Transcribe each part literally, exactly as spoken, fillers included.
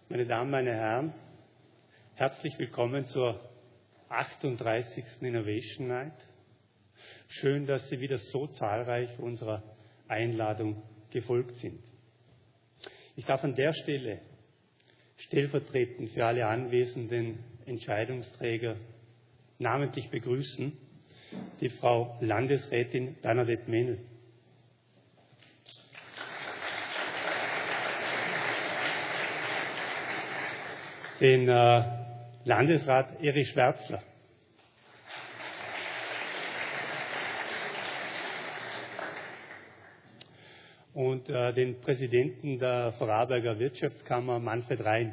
Meine Damen, meine Herren, herzlich willkommen zur achtunddreißigsten Innovation Night. Schön, dass Sie wieder so zahlreich unserer Einladung gefolgt sind. Ich darf an der Stelle stellvertretend für alle anwesenden Entscheidungsträger namentlich begrüßen die Frau Landesrätin Bernadette Mennl. Den äh, Landesrat Erich Schwärzler. Und äh, den Präsidenten der Vorarlberger Wirtschaftskammer Manfred Rhein.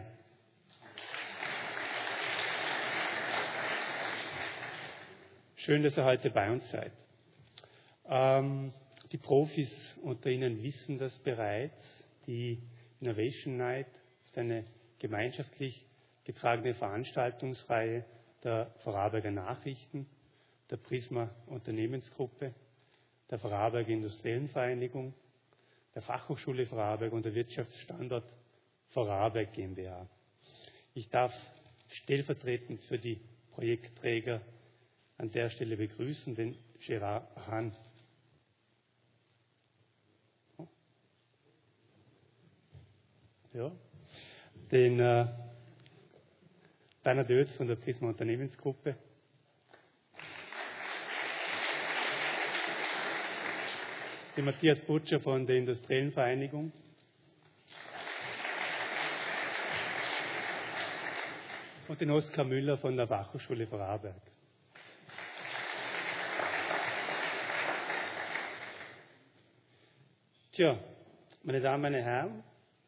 Schön, dass ihr heute bei uns seid. Ähm, die Profis unter Ihnen wissen das bereits. Die Innovation Night ist eine gemeinschaftlich getragene Veranstaltungsreihe der Vorarlberger Nachrichten, der Prisma Unternehmensgruppe, der Vorarlberger Industriellen Vereinigung, der Fachhochschule Vorarlberg und der Wirtschaftsstandort Vorarlberg GmbH. Ich darf stellvertretend für die Projektträger an der Stelle begrüßen den Gerard Hahn. Ja. Den äh, Bernhard Oetz von der Prisma Unternehmensgruppe. Den Matthias Butcher von der Industriellen Vereinigung. Und den Oskar Müller von der Fachhochschule Vorarlberg. Tja, meine Damen, meine Herren,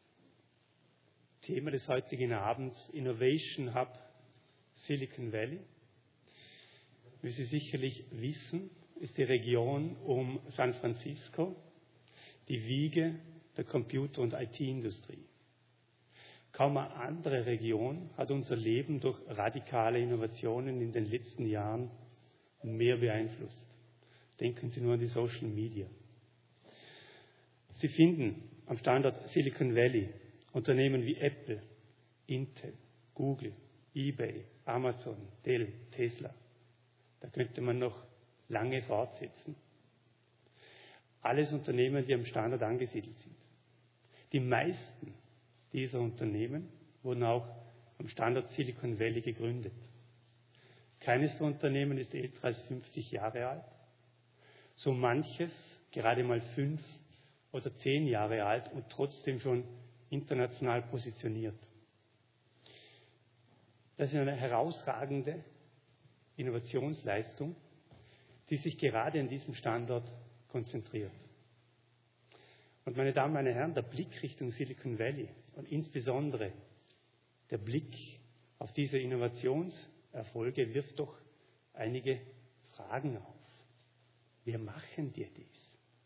Thema des heutigen Abends Innovation Hub Silicon Valley. Wie Sie sicherlich wissen, ist die Region um San Francisco die Wiege der Computer- und I T-Industrie. Kaum eine andere Region hat unser Leben durch radikale Innovationen in den letzten Jahren mehr beeinflusst. Denken Sie nur an die Social Media. Sie finden am Standort Silicon Valley Unternehmen wie Apple, Intel, Google, eBay, Amazon, Dell, Tesla. Da könnte man noch lange fortsetzen. Alles Unternehmen, die am Standort angesiedelt sind. Die meisten dieser Unternehmen wurden auch am Standort Silicon Valley gegründet. Keines der Unternehmen ist älter als fünfzig Jahre alt. So manches gerade mal fünf oder zehn Jahre alt und trotzdem schon international positioniert. Das ist eine herausragende Innovationsleistung, die sich gerade an diesem Standort konzentriert. Und meine Damen, meine Herren, der Blick Richtung Silicon Valley und insbesondere der Blick auf diese Innovationserfolge wirft doch einige Fragen auf. Wie machen die das?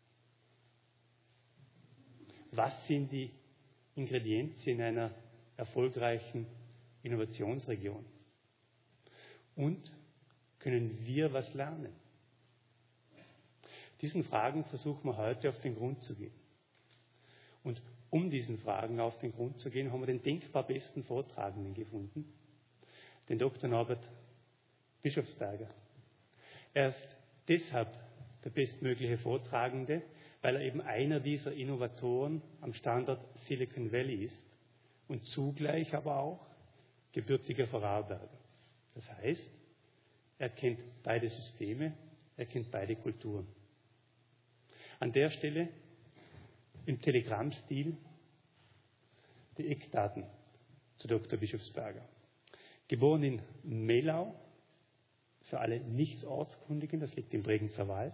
Was sind die Ingredienzien einer erfolgreichen Innovationsregion? Und können wir was lernen? Diesen Fragen versuchen wir heute auf den Grund zu gehen. Und um diesen Fragen auf den Grund zu gehen, haben wir den denkbar besten Vortragenden gefunden, den Doktor Norbert Bischofsberger. Er ist deshalb der bestmögliche Vortragende, weil er eben einer dieser Innovatoren am Standort Silicon Valley ist und zugleich aber auch gebürtiger Vorarlberger. Das heißt, er kennt beide Systeme, er kennt beide Kulturen. An der Stelle im Telegrammstil die Eckdaten zu Doktor Bischofsberger. Geboren in Mehlau, für alle Nicht-Ortskundigen, das liegt im Bregenzer Wald.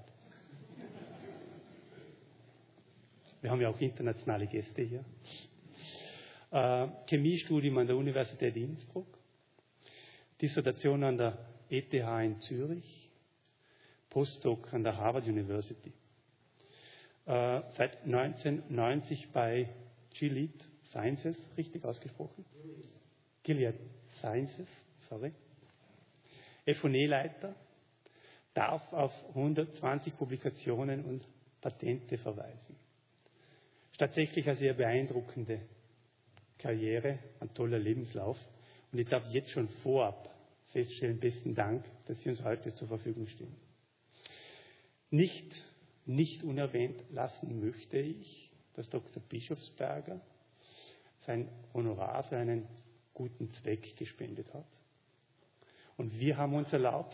Wir haben ja auch internationale Gäste hier. Äh, Chemiestudium an der Universität Innsbruck. Dissertation an der E T H in Zürich. Postdoc an der Harvard University. Äh, seit neunzehnhundertneunzig bei Gilead Sciences, richtig ausgesprochen? Gilead Sciences, sorry. F und E-Leiter, darf auf hundertzwanzig Publikationen und Patente verweisen. Tatsächlich eine sehr beeindruckende Karriere, ein toller Lebenslauf. Und ich darf jetzt schon vorab feststellen, besten Dank, dass Sie uns heute zur Verfügung stehen. Nicht, nicht unerwähnt lassen möchte ich, dass Doktor Bischofsberger sein Honorar für einen guten Zweck gespendet hat. Und wir haben uns erlaubt,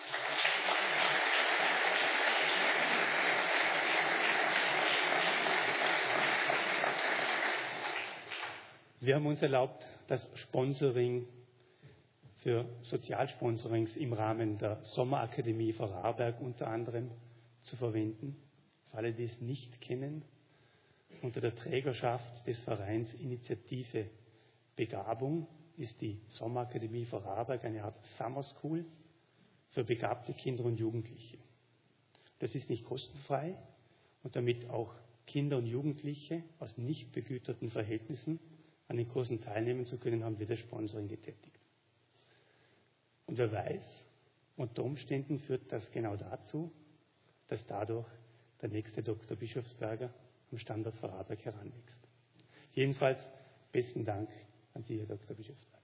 wir haben uns erlaubt, das Sponsoring für Sozialsponsorings im Rahmen der Sommerakademie Vorarlberg unter anderem zu verwenden. Für alle, die es nicht kennen, unter der Trägerschaft des Vereins Initiative Begabung ist die Sommerakademie Vorarlberg eine Art Summer School für begabte Kinder und Jugendliche. Das ist nicht kostenfrei und damit auch Kinder und Jugendliche aus nicht begüterten Verhältnissen an den Kursen teilnehmen zu können, haben wir das Sponsoring getätigt. Und wer weiß, unter Umständen führt das genau dazu, dass dadurch der nächste Doktor Bischofsberger am Standort Vorarlberg heranwächst. Jedenfalls besten Dank an Sie, Herr Doktor Bischofsberger.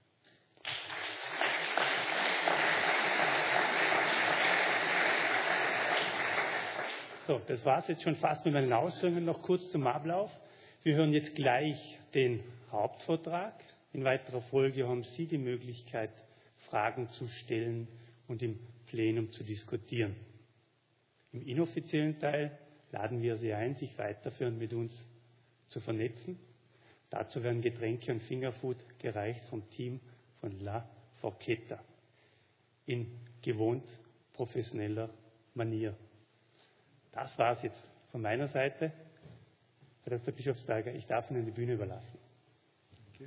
So, das war es jetzt schon fast mit meinen Ausführungen. Noch kurz zum Ablauf. Wir hören jetzt gleich den Hauptvortrag. In weiterer Folge haben Sie die Möglichkeit, Fragen zu stellen und im Plenum zu diskutieren. Im inoffiziellen Teil laden wir Sie ein, sich weiterführend mit uns zu vernetzen. Dazu werden Getränke und Fingerfood gereicht vom Team von La Forchetta in gewohnt professioneller Manier. Das war es jetzt von meiner Seite. Herr Doktor Bischofsberger, ich darf Ihnen die Bühne überlassen. Okay.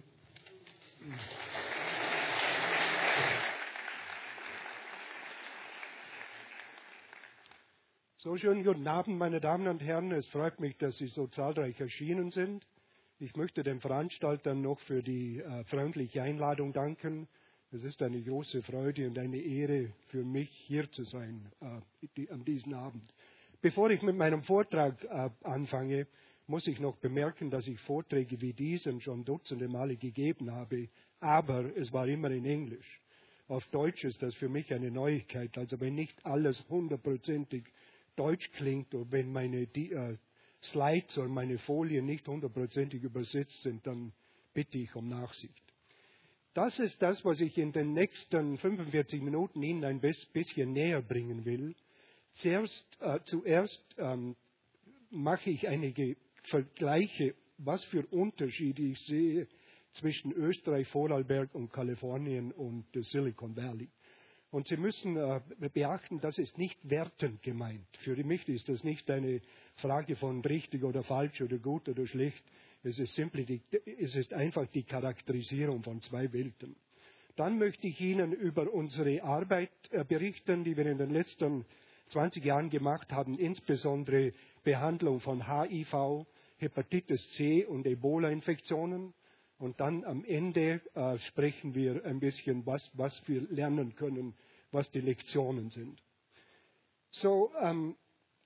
So, schönen guten Abend, meine Damen und Herren. Es freut mich, dass Sie so zahlreich erschienen sind. Ich möchte den Veranstaltern noch für die äh, freundliche Einladung danken. Es ist eine große Freude und eine Ehre für mich, hier zu sein äh, die, an diesem Abend. Bevor ich mit meinem Vortrag äh, anfange, muss ich noch bemerken, dass ich Vorträge wie diesen schon dutzende Male gegeben habe, aber es war immer in Englisch. Auf Deutsch ist das für mich eine Neuigkeit. Also wenn nicht alles hundertprozentig Deutsch klingt oder wenn meine die, äh, Slides oder meine Folien nicht hundertprozentig übersetzt sind, dann bitte ich um Nachsicht. Das ist das, was ich in den nächsten fünfundvierzig Minuten Ihnen ein bisschen näher bringen will. Zuerst, äh, zuerst ähm, mache ich einige Vergleiche, was für Unterschiede ich sehe zwischen Österreich, Vorarlberg und Kalifornien und der Silicon Valley. Und Sie müssen äh, beachten, das ist nicht wertend gemeint. Für mich ist das nicht eine Frage von richtig oder falsch oder gut oder schlecht. Es ist, simply die, es ist einfach die Charakterisierung von zwei Welten. Dann möchte ich Ihnen über unsere Arbeit äh, berichten, die wir in den letzten zwanzig Jahren gemacht haben, insbesondere Behandlung von H I V, Hepatitis C und Ebola-Infektionen. Und dann am Ende äh, sprechen wir ein bisschen, was, was wir lernen können, was die Lektionen sind. So, ähm,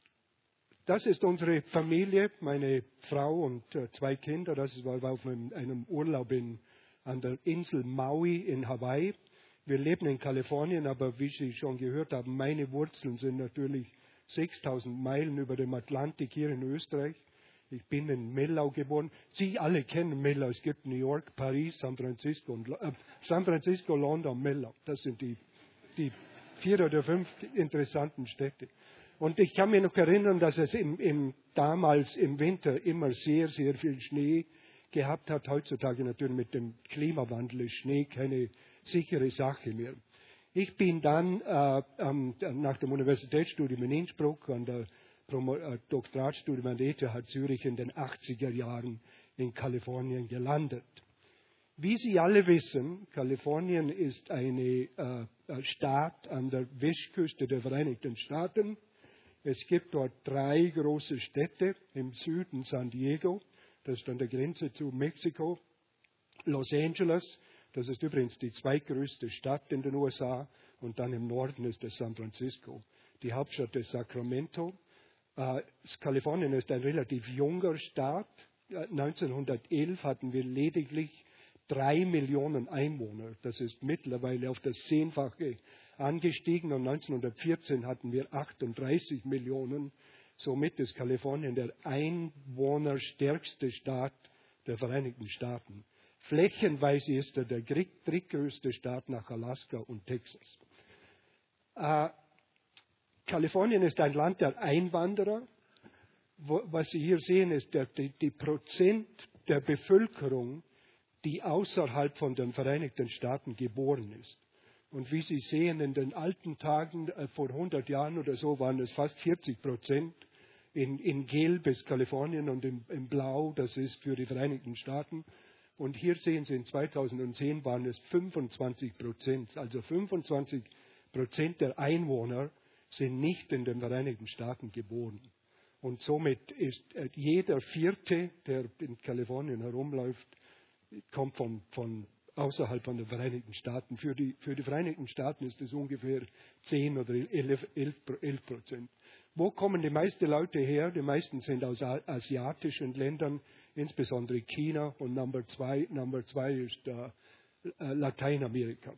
das ist unsere Familie, meine Frau und äh, zwei Kinder. Das war auf einem, einem Urlaub in, an der Insel Maui in Hawaii. Wir leben in Kalifornien, aber wie Sie schon gehört haben, meine Wurzeln sind natürlich sechstausend Meilen über dem Atlantik hier in Österreich. Ich bin in Mellau geboren. Sie alle kennen Mellau. Es gibt New York, Paris, San Francisco, und, äh, San Francisco, London, Mellau. Das sind die, die vier oder fünf interessanten Städte. Und ich kann mich noch erinnern, dass es im, im, damals im Winter immer sehr, sehr viel Schnee gehabt hat. Heutzutage natürlich mit dem Klimawandel ist Schnee keine sichere Sache mehr. Ich bin dann äh, ähm, nach dem Universitätsstudium in Innsbruck an der Doktoratstudium an der E T H Zürich in den achtziger Jahren in Kalifornien gelandet. Wie Sie alle wissen, Kalifornien ist ein äh, Staat an der Westküste der Vereinigten Staaten. Es gibt dort drei große Städte, im Süden San Diego, das ist an der Grenze zu Mexiko, Los Angeles, das ist übrigens die zweitgrößte Stadt in den U S A, und dann im Norden ist es San Francisco. Die Hauptstadt ist Sacramento. Uh, Kalifornien ist ein relativ junger Staat. Uh, neunzehnhundertelf hatten wir lediglich drei Millionen Einwohner. Das ist mittlerweile auf das Zehnfache angestiegen und neunzehnhundertvierzehn hatten wir achtunddreißig Millionen. Somit ist Kalifornien der einwohnerstärkste Staat der Vereinigten Staaten. Flächenweise ist er der drittgrößte Staat nach Alaska und Texas. Äh, Kalifornien ist ein Land der Einwanderer. Wo, was Sie hier sehen, ist der, die, die Prozent der Bevölkerung, die außerhalb von den Vereinigten Staaten geboren ist. Und wie Sie sehen, in den alten Tagen, äh, vor hundert Jahren oder so, waren es fast vierzig Prozent. In, in Gelb ist Kalifornien und in, in Blau, das ist für die Vereinigten Staaten. Und hier sehen Sie, in zweitausendzehn waren es fünfundzwanzig Prozent. Also fünfundzwanzig Prozent der Einwohner sind nicht in den Vereinigten Staaten geboren. Und somit ist jeder Vierte, der in Kalifornien herumläuft, kommt von, von außerhalb von den Vereinigten Staaten. Für die, für die Vereinigten Staaten ist es ungefähr zehn oder elf Prozent. Wo kommen die meisten Leute her? Die meisten sind aus asiatischen Ländern, insbesondere China. Und Nummer zwei, Number zwei ist äh, Lateinamerika.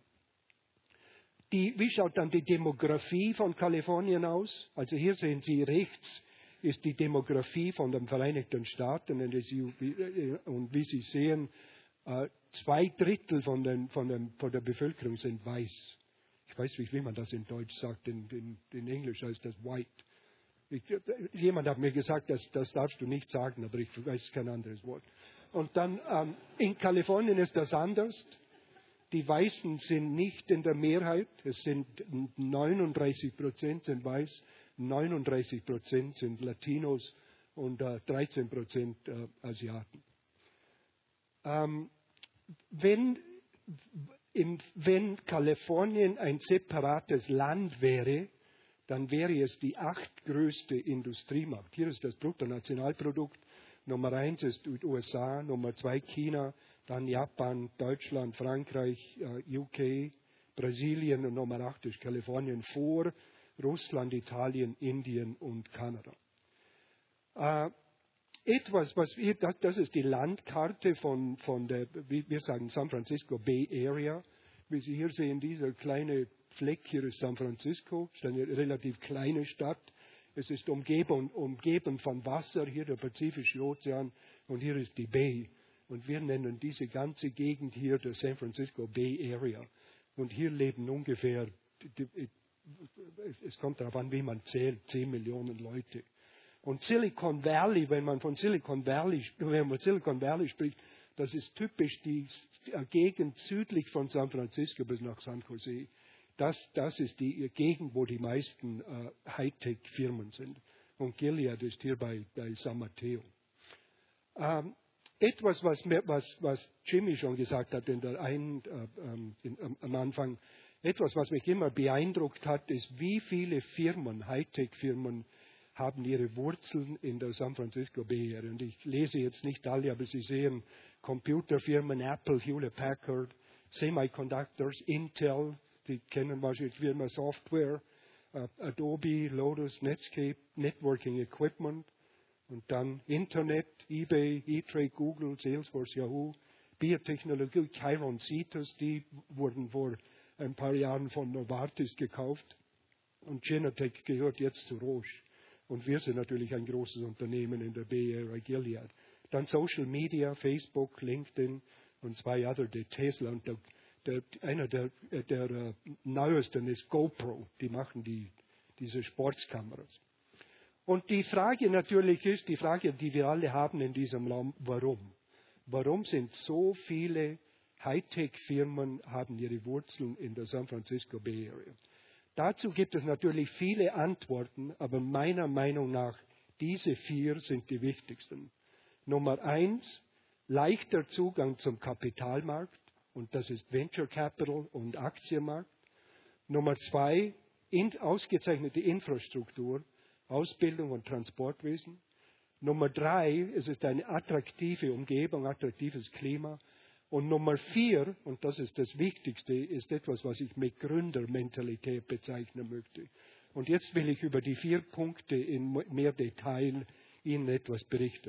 Die, wie schaut dann die Demografie von Kalifornien aus? Also hier sehen Sie rechts ist die Demografie von den Vereinigten Staaten. Und wie Sie sehen, zwei Drittel von, den, von, den, von der Bevölkerung sind weiß. Ich weiß nicht, wie man das in Deutsch sagt. In, in, in Englisch heißt das white. Ich, jemand hat mir gesagt, das, das darfst du nicht sagen, aber ich weiß kein anderes Wort. Und dann ähm, in Kalifornien ist das anders. Die Weißen sind nicht in der Mehrheit. Es sind neununddreißig Prozent sind weiß, neununddreißig Prozent sind Latinos und äh, dreizehn Prozent äh, Asiaten. Ähm, wenn, im, wenn Kalifornien ein separates Land wäre, dann wäre es die achtgrößte Industriemacht. Hier ist das Bruttonationalprodukt. Nummer eins ist U S A, Nummer zwei China, dann Japan, Deutschland, Frankreich, äh, U K, Brasilien und Nummer acht ist Kalifornien vor Russland, Italien, Indien und Kanada. Äh, etwas, was wir, das, das ist die Landkarte von, von der, wie wir sagen, San Francisco Bay Area. Wie Sie hier sehen, dieser kleine Fleck hier ist San Francisco, ist eine relativ kleine Stadt. Es ist umgeben, umgeben von Wasser, hier der Pazifische Ozean und hier ist die Bay. Und wir nennen diese ganze Gegend hier der San Francisco Bay Area. Und hier leben ungefähr, es kommt darauf an, wie man zählt, zehn Millionen Leute. Und Silicon Valley, wenn man von Silicon Valley, wenn man Silicon Valley spricht, das ist typisch die Gegend südlich von San Francisco bis nach San Jose. Das, das ist die Gegend, wo die meisten äh, Hightech-Firmen sind. Und Gilead ist hier bei, bei San Mateo. Ähm, etwas, was, was, was Jimmy schon gesagt hat in der ein, äh, in, am, am Anfang, etwas, was mich immer beeindruckt hat, ist, wie viele Firmen, Hightech-Firmen, haben ihre Wurzeln in der San Francisco Bay Area. Und ich lese jetzt nicht alle, aber Sie sehen Computerfirmen, Apple, Hewlett Packard, Semiconductors, Intel, die kennen wahrscheinlich Firma Software, uh, Adobe, Lotus, Netscape, Networking Equipment und dann Internet, eBay, E-Trade, Google, Salesforce, Yahoo, Biotechnologie, Chiron Cetus, die wurden vor ein paar Jahren von Novartis gekauft und Genentech gehört jetzt zu Roche. Und wir sind natürlich ein großes Unternehmen in der Bay Area, Gilead. Dann Social Media, Facebook, LinkedIn und zwei andere, Tesla und der Der, einer der, der uh, neuesten ist GoPro. Die machen die, diese Sportskameras. Und die Frage natürlich ist, die Frage, die wir alle haben in diesem Land, warum? Warum sind so viele Hightech-Firmen, haben ihre Wurzeln in der San Francisco Bay Area? Dazu gibt es natürlich viele Antworten, aber meiner Meinung nach, diese vier sind die wichtigsten. Nummer eins, leichter Zugang zum Kapitalmarkt. Und das ist Venture Capital und Aktienmarkt. Nummer zwei, in, ausgezeichnete Infrastruktur, Ausbildung und Transportwesen. Nummer drei, es ist eine attraktive Umgebung, attraktives Klima. Und Nummer vier, und das ist das Wichtigste, ist etwas, was ich mit Gründermentalität bezeichnen möchte. Und jetzt will ich über die vier Punkte in mehr Detail Ihnen etwas berichten.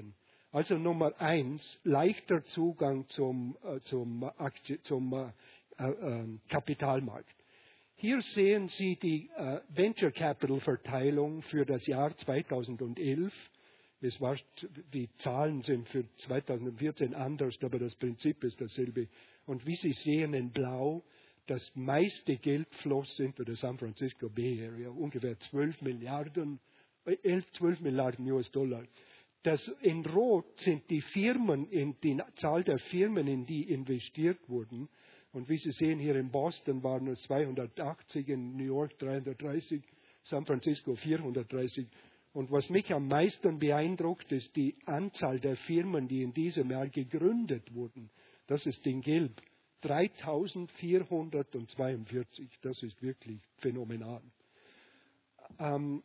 Also Nummer eins, leichter Zugang zum, äh, zum, Aktie, zum äh, äh, Kapitalmarkt. Hier sehen Sie die äh, Venture Capital Verteilung für das Jahr zweitausendelf. Es war, die Zahlen sind für zweitausendvierzehn anders, aber das Prinzip ist dasselbe. Und wie Sie sehen in Blau, das meiste Geld floss into der San Francisco Bay Area, ungefähr zwölf Milliarden, elf, zwölf Milliarden U S-Dollar. Das in Rot sind die Firmen, in die Zahl der Firmen, in die investiert wurden. Und wie Sie sehen, hier in Boston waren es zweihundertachtzig, in New York dreihundertdreißig, San Francisco vierhundertdreißig. Und was mich am meisten beeindruckt, ist die Anzahl der Firmen, die in diesem Jahr gegründet wurden. Das ist in Gelb. dreitausendvierhundertzweiundvierzig. Das ist wirklich phänomenal. Ähm,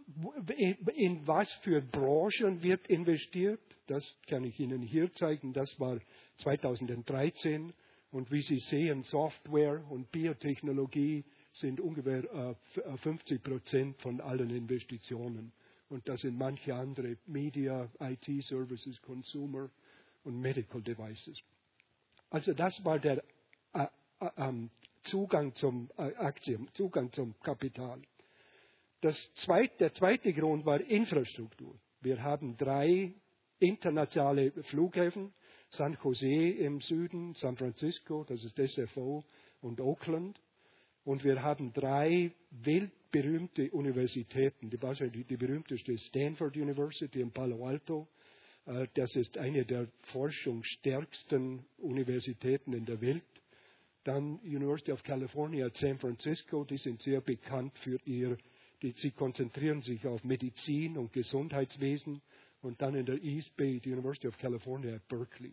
in was für Branchen wird investiert? Das kann ich Ihnen hier zeigen. Das war zweitausenddreizehn. Und wie Sie sehen, Software und Biotechnologie sind ungefähr äh, fünfzig Prozent von allen Investitionen. Und das sind manche andere, Media, I T Services, Consumer und Medical Devices. Also das war der äh, äh, Zugang zum äh, Aktien, Zugang zum Kapital. Das zweite, der zweite Grund war Infrastruktur. Wir haben drei internationale Flughäfen, San Jose im Süden, San Francisco, das ist S F O, und Oakland. Und wir haben drei weltberühmte Universitäten. Die, die, die berühmteste ist Stanford University in Palo Alto. Das ist eine der forschungsstärksten Universitäten in der Welt. Dann University of California, San Francisco, die sind sehr bekannt für ihr, die, sie konzentrieren sich auf Medizin und Gesundheitswesen. Und dann in der East Bay, die University of California, Berkeley.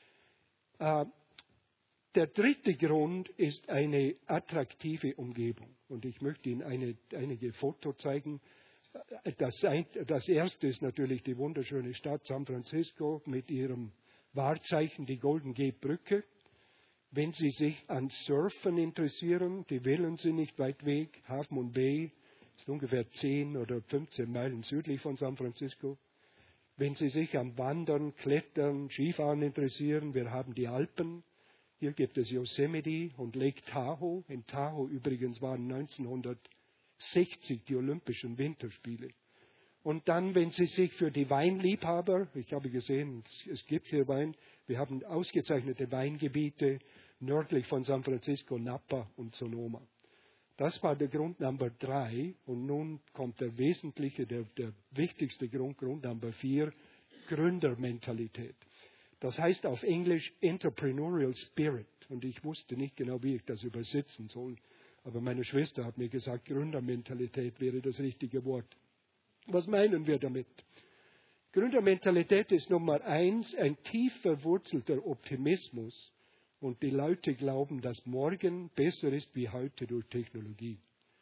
Äh, der dritte Grund ist eine attraktive Umgebung. Und ich möchte Ihnen eine, einige Fotos zeigen. Das, ein, das erste ist natürlich die wunderschöne Stadt San Francisco mit ihrem Wahrzeichen, die Golden Gate Brücke. Wenn Sie sich an Surfen interessieren, die wählen Sie nicht weit weg. Half Moon Bay ist ungefähr zehn oder fünfzehn Meilen südlich von San Francisco. Wenn Sie sich an Wandern, Klettern, Skifahren interessieren, wir haben die Alpen. Hier gibt es Yosemite und Lake Tahoe. In Tahoe übrigens waren neunzehnhundertsechzig die Olympischen Winterspiele. Und dann, wenn Sie sich für die Weinliebhaber, ich habe gesehen, es gibt hier Wein, wir haben ausgezeichnete Weingebiete nördlich von San Francisco, Napa und Sonoma. Das war der Grund Nummer drei. Und nun kommt der wesentliche, der, der wichtigste Grund, Grund Nummer vier, Gründermentalität. Das heißt auf Englisch Entrepreneurial Spirit. Und ich wusste nicht genau, wie ich das übersetzen soll. Aber meine Schwester hat mir gesagt, Gründermentalität wäre das richtige Wort. Was meinen wir damit? Gründermentalität ist Nummer eins, ein tief verwurzelter Optimismus. Und die Leute glauben, dass morgen besser ist wie heute durch Technologie.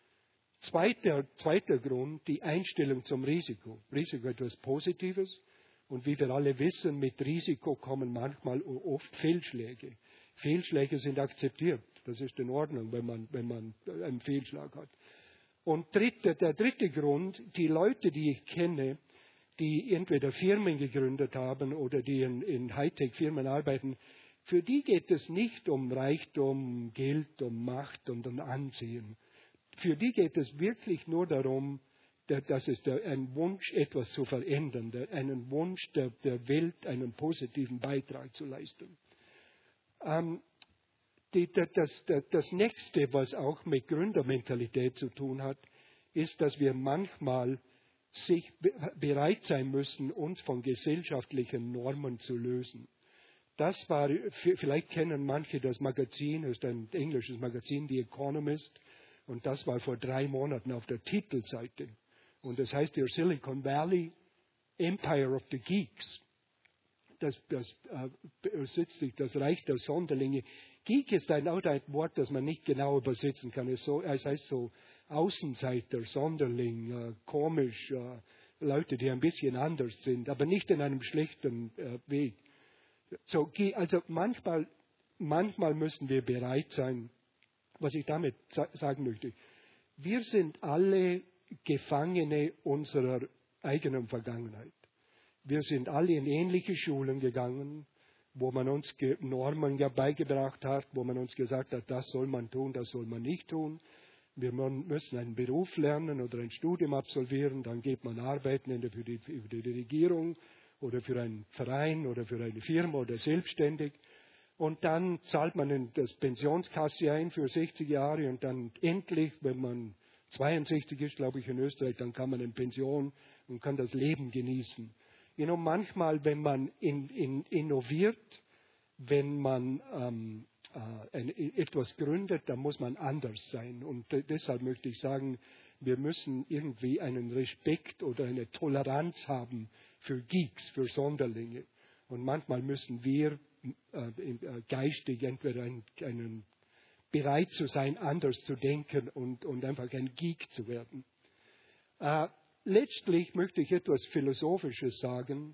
Zweiter, zweiter Grund, die Einstellung zum Risiko. Risiko etwas Positives. Und wie wir alle wissen, mit Risiko kommen manchmal oft Fehlschläge. Fehlschläge sind akzeptiert. Das ist in Ordnung, wenn man, wenn man einen Fehlschlag hat. Und dritte, der dritte Grund, die Leute, die ich kenne, die entweder Firmen gegründet haben oder die in, in Hightech-Firmen arbeiten, für die geht es nicht um Reichtum, Geld, um Macht und um Ansehen. Für die geht es wirklich nur darum, dass es ein Wunsch, etwas zu verändern, einen Wunsch der, der Welt, einen positiven Beitrag zu leisten. Ähm, die, das, das, das Nächste, was auch mit Gründermentalität zu tun hat, ist, dass wir manchmal sich bereit sein müssen, uns von gesellschaftlichen Normen zu lösen. Das war, vielleicht kennen manche das Magazin, das ist ein englisches Magazin, The Economist, und das war vor drei Monaten auf der Titelseite. Und das heißt hier Silicon Valley, Empire of the Geeks. Das, das äh, übersetzt sich das Reich der Sonderlinge. Geek ist ein, auch ein Wort, das man nicht genau übersetzen kann. Es, so, es heißt so Außenseiter, Sonderling, äh, komisch, äh, Leute, die ein bisschen anders sind, aber nicht in einem schlechten äh, Weg. So, also manchmal, manchmal müssen wir bereit sein, was ich damit sagen möchte. Wir sind alle Gefangene unserer eigenen Vergangenheit. Wir sind alle in ähnliche Schulen gegangen, wo man uns Normen beigebracht hat, wo man uns gesagt hat, das soll man tun, das soll man nicht tun. Wir müssen einen Beruf lernen oder ein Studium absolvieren, dann geht man arbeiten in der, für, die, für die Regierung oder für einen Verein oder für eine Firma oder selbstständig. Und dann zahlt man in das Pensionskasse ein für sechzig Jahre und dann endlich, wenn man zweiundsechzig ist, glaube ich, in Österreich, dann kann man in Pension und kann das Leben genießen. You know, manchmal, wenn man in, in, innoviert, wenn man ähm, äh, ein, etwas gründet, dann muss man anders sein. Und de- deshalb möchte ich sagen, wir müssen irgendwie einen Respekt oder eine Toleranz haben für Geeks, für Sonderlinge. Und manchmal müssen wir äh, geistig entweder einen, einen bereit zu sein, anders zu denken und, und einfach ein Geek zu werden. Äh, letztlich möchte ich etwas Philosophisches sagen.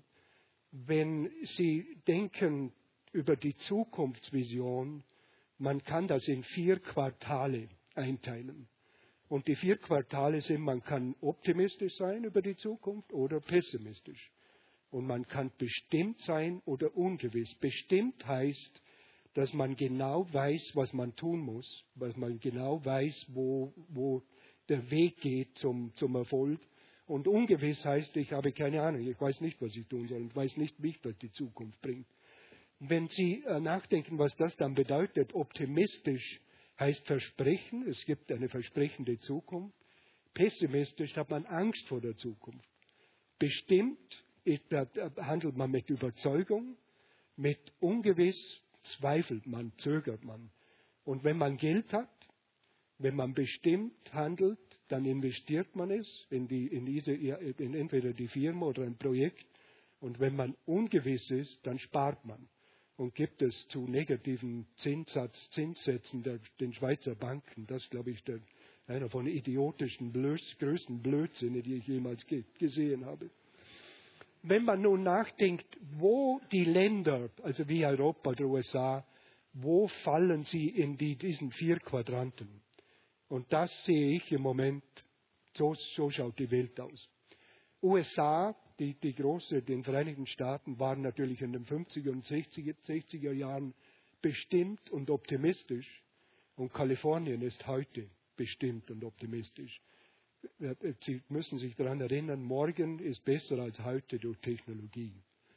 Wenn Sie denken über die Zukunftsvision, man kann das in vier Quartale einteilen. Und die vier Quartale sind, man kann optimistisch sein über die Zukunft oder pessimistisch. Und man kann bestimmt sein oder ungewiss. Bestimmt heißt, dass man genau weiß, was man tun muss, dass man genau weiß, wo, wo der Weg geht zum, zum Erfolg. Und ungewiss heißt, ich habe keine Ahnung, ich weiß nicht, was ich tun soll, ich weiß nicht, wie das die Zukunft bringt. Wenn Sie äh, nachdenken, was das dann bedeutet, optimistisch heißt Versprechen, es gibt eine versprechende Zukunft. Pessimistisch hat man Angst vor der Zukunft. Bestimmt ist, äh, handelt man mit Überzeugung, mit ungewiss zweifelt man, zögert man. Und wenn man Geld hat, wenn man bestimmt handelt, dann investiert man es in, die, in, diese, in entweder die Firma oder ein Projekt. Und wenn man ungewiss ist, dann spart man. Und gibt es zu negativen Zinssatz, Zinssätzen der, den Schweizer Banken, das glaube ich der, einer von idiotischen, Blöd, größten Blödsinne, die ich jemals ge, gesehen habe. Wenn man nun nachdenkt, wo die Länder, also wie Europa oder U S A, wo fallen sie in die, diesen vier Quadranten? Und das sehe ich im Moment, so, so schaut die Welt aus. U S A, die, die große, den Vereinigten Staaten, waren natürlich in den fünfziger und sechziger Jahren bestimmt und optimistisch. Und Kalifornien ist heute bestimmt und optimistisch. Sie müssen sich daran erinnern, morgen ist besser als heute durch Technologie.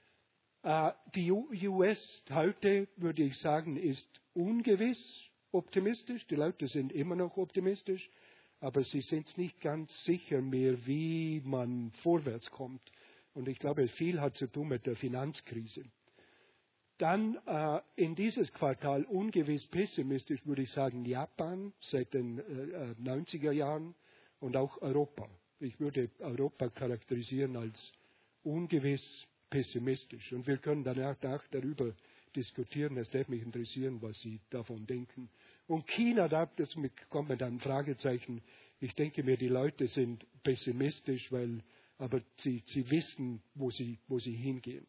Die U S heute, würde ich sagen, ist ungewiss optimistisch. Die Leute sind immer noch optimistisch, aber sie sind nicht ganz sicher mehr, wie man vorwärts kommt. Und ich glaube, viel hat zu tun mit der Finanzkrise. Dann äh, in dieses Quartal ungewiss pessimistisch würde ich sagen Japan seit den äh, neunziger Jahren und auch Europa. Ich würde Europa charakterisieren als ungewiss pessimistisch. Und wir können danach darüber diskutieren. Es würde mich interessieren, was Sie davon denken. Und China, da das kommt mit einem Fragezeichen. Ich denke mir, die Leute sind pessimistisch, weil, aber sie, sie wissen, wo sie, wo sie hingehen.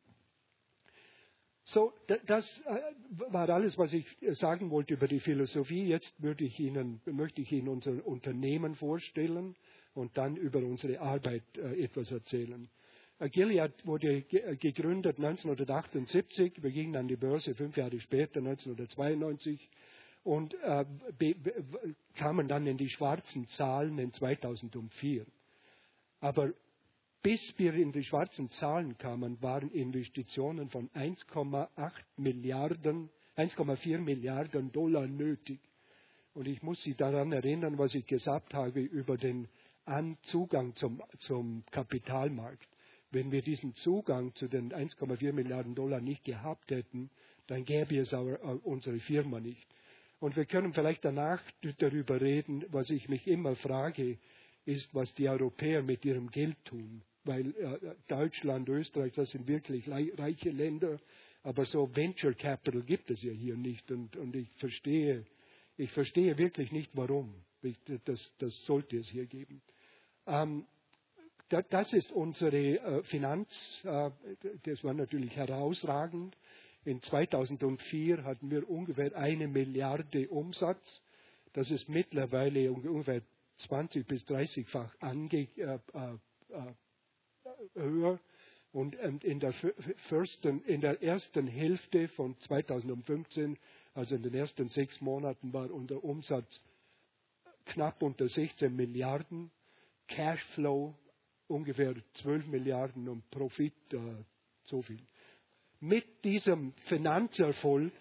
So, das war alles, was ich sagen wollte über die Philosophie. Jetzt würde ich Ihnen, möchte ich Ihnen unser Unternehmen vorstellen und dann über unsere Arbeit etwas erzählen. Gilead wurde gegründet neunzehnhundertachtundsiebzig. Wir gingen an die Börse fünf Jahre später, neunzehnhundertzweiundneunzig, und äh, be, be, kamen dann in die schwarzen Zahlen in zweitausendvier. Aber bis wir in die schwarzen Zahlen kamen, waren Investitionen von eins Komma acht Milliarden, eins Komma vier Milliarden Dollar nötig. Und ich muss Sie daran erinnern, was ich gesagt habe über den Zugang zum, zum Kapitalmarkt. Wenn wir diesen Zugang zu den eins Komma vier Milliarden Dollar nicht gehabt hätten, dann gäbe es auch unsere Firma nicht. Und wir können vielleicht danach darüber reden, was ich mich immer frage, ist, was die Europäer mit ihrem Geld tun. Weil äh, Deutschland, Österreich, das sind wirklich reiche Länder, aber so Venture Capital gibt es ja hier nicht. Und, und ich verstehe, ich verstehe wirklich nicht, warum. Ich, das, das sollte es hier geben. Ähm, da, das ist unsere äh, Finanz, äh, das war natürlich herausragend. In zweitausendvier hatten wir ungefähr eine Milliarde Umsatz. Das ist mittlerweile ungefähr zwanzig bis dreißig-fach ange, äh, äh, höher. Und in der, firsten, in der ersten Hälfte von zweitausendfünfzehn, also in den ersten sechs Monaten, war unser Umsatz knapp unter sechzehn Milliarden, Cashflow ungefähr zwölf Milliarden und Profit äh, so viel. Mit diesem Finanzerfolg,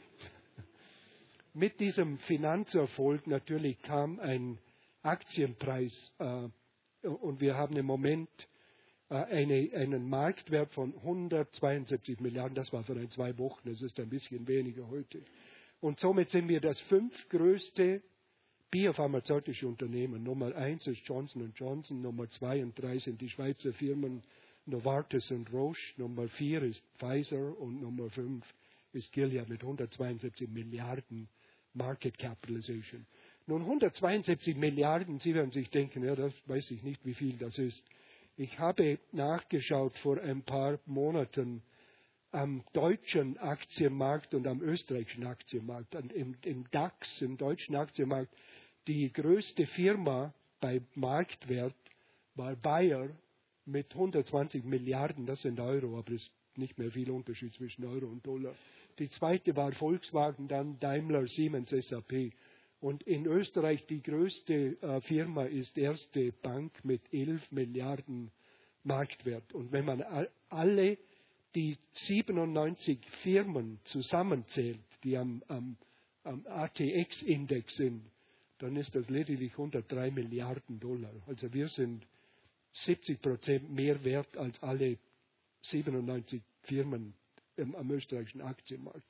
mit diesem Finanzerfolg natürlich kam ein Aktienpreis äh, und wir haben im Moment äh, eine, einen Marktwert von hundertzweiundsiebzig Milliarden. Das war vor ein, zwei Wochen, das ist ein bisschen weniger heute. Und somit sind wir das fünftgrößte biopharmazeutische Unternehmen. Nummer eins ist Johnson und Johnson, Nummer zwei und drei sind die Schweizer Firmen Novartis und Roche, Nummer vier ist Pfizer und Nummer fünf ist Gilead mit hundertzweiundsiebzig Milliarden Market Capitalization. Nun hundertzweiundsiebzig Milliarden, Sie werden sich denken, ja, das weiß ich nicht, wie viel das ist. Ich habe nachgeschaut vor ein paar Monaten am deutschen Aktienmarkt und am österreichischen Aktienmarkt. Und im, im DAX, im deutschen Aktienmarkt, die größte Firma bei Marktwert war Bayer mit hundertzwanzig Milliarden, das sind Euro, aber es ist nicht mehr viel Unterschied zwischen Euro und Dollar. Die zweite war Volkswagen, dann Daimler, Siemens, S A P. Und in Österreich die größte äh, Firma ist Erste Bank mit elf Milliarden Marktwert. Und wenn man alle die siebenundneunzig Firmen zusammenzählt, die am, am, am A T X-Index sind, dann ist das lediglich hundertdrei Milliarden Dollar. Also wir sind siebzig Prozent mehr wert als alle siebenundneunzig Firmen im, am österreichischen Aktienmarkt.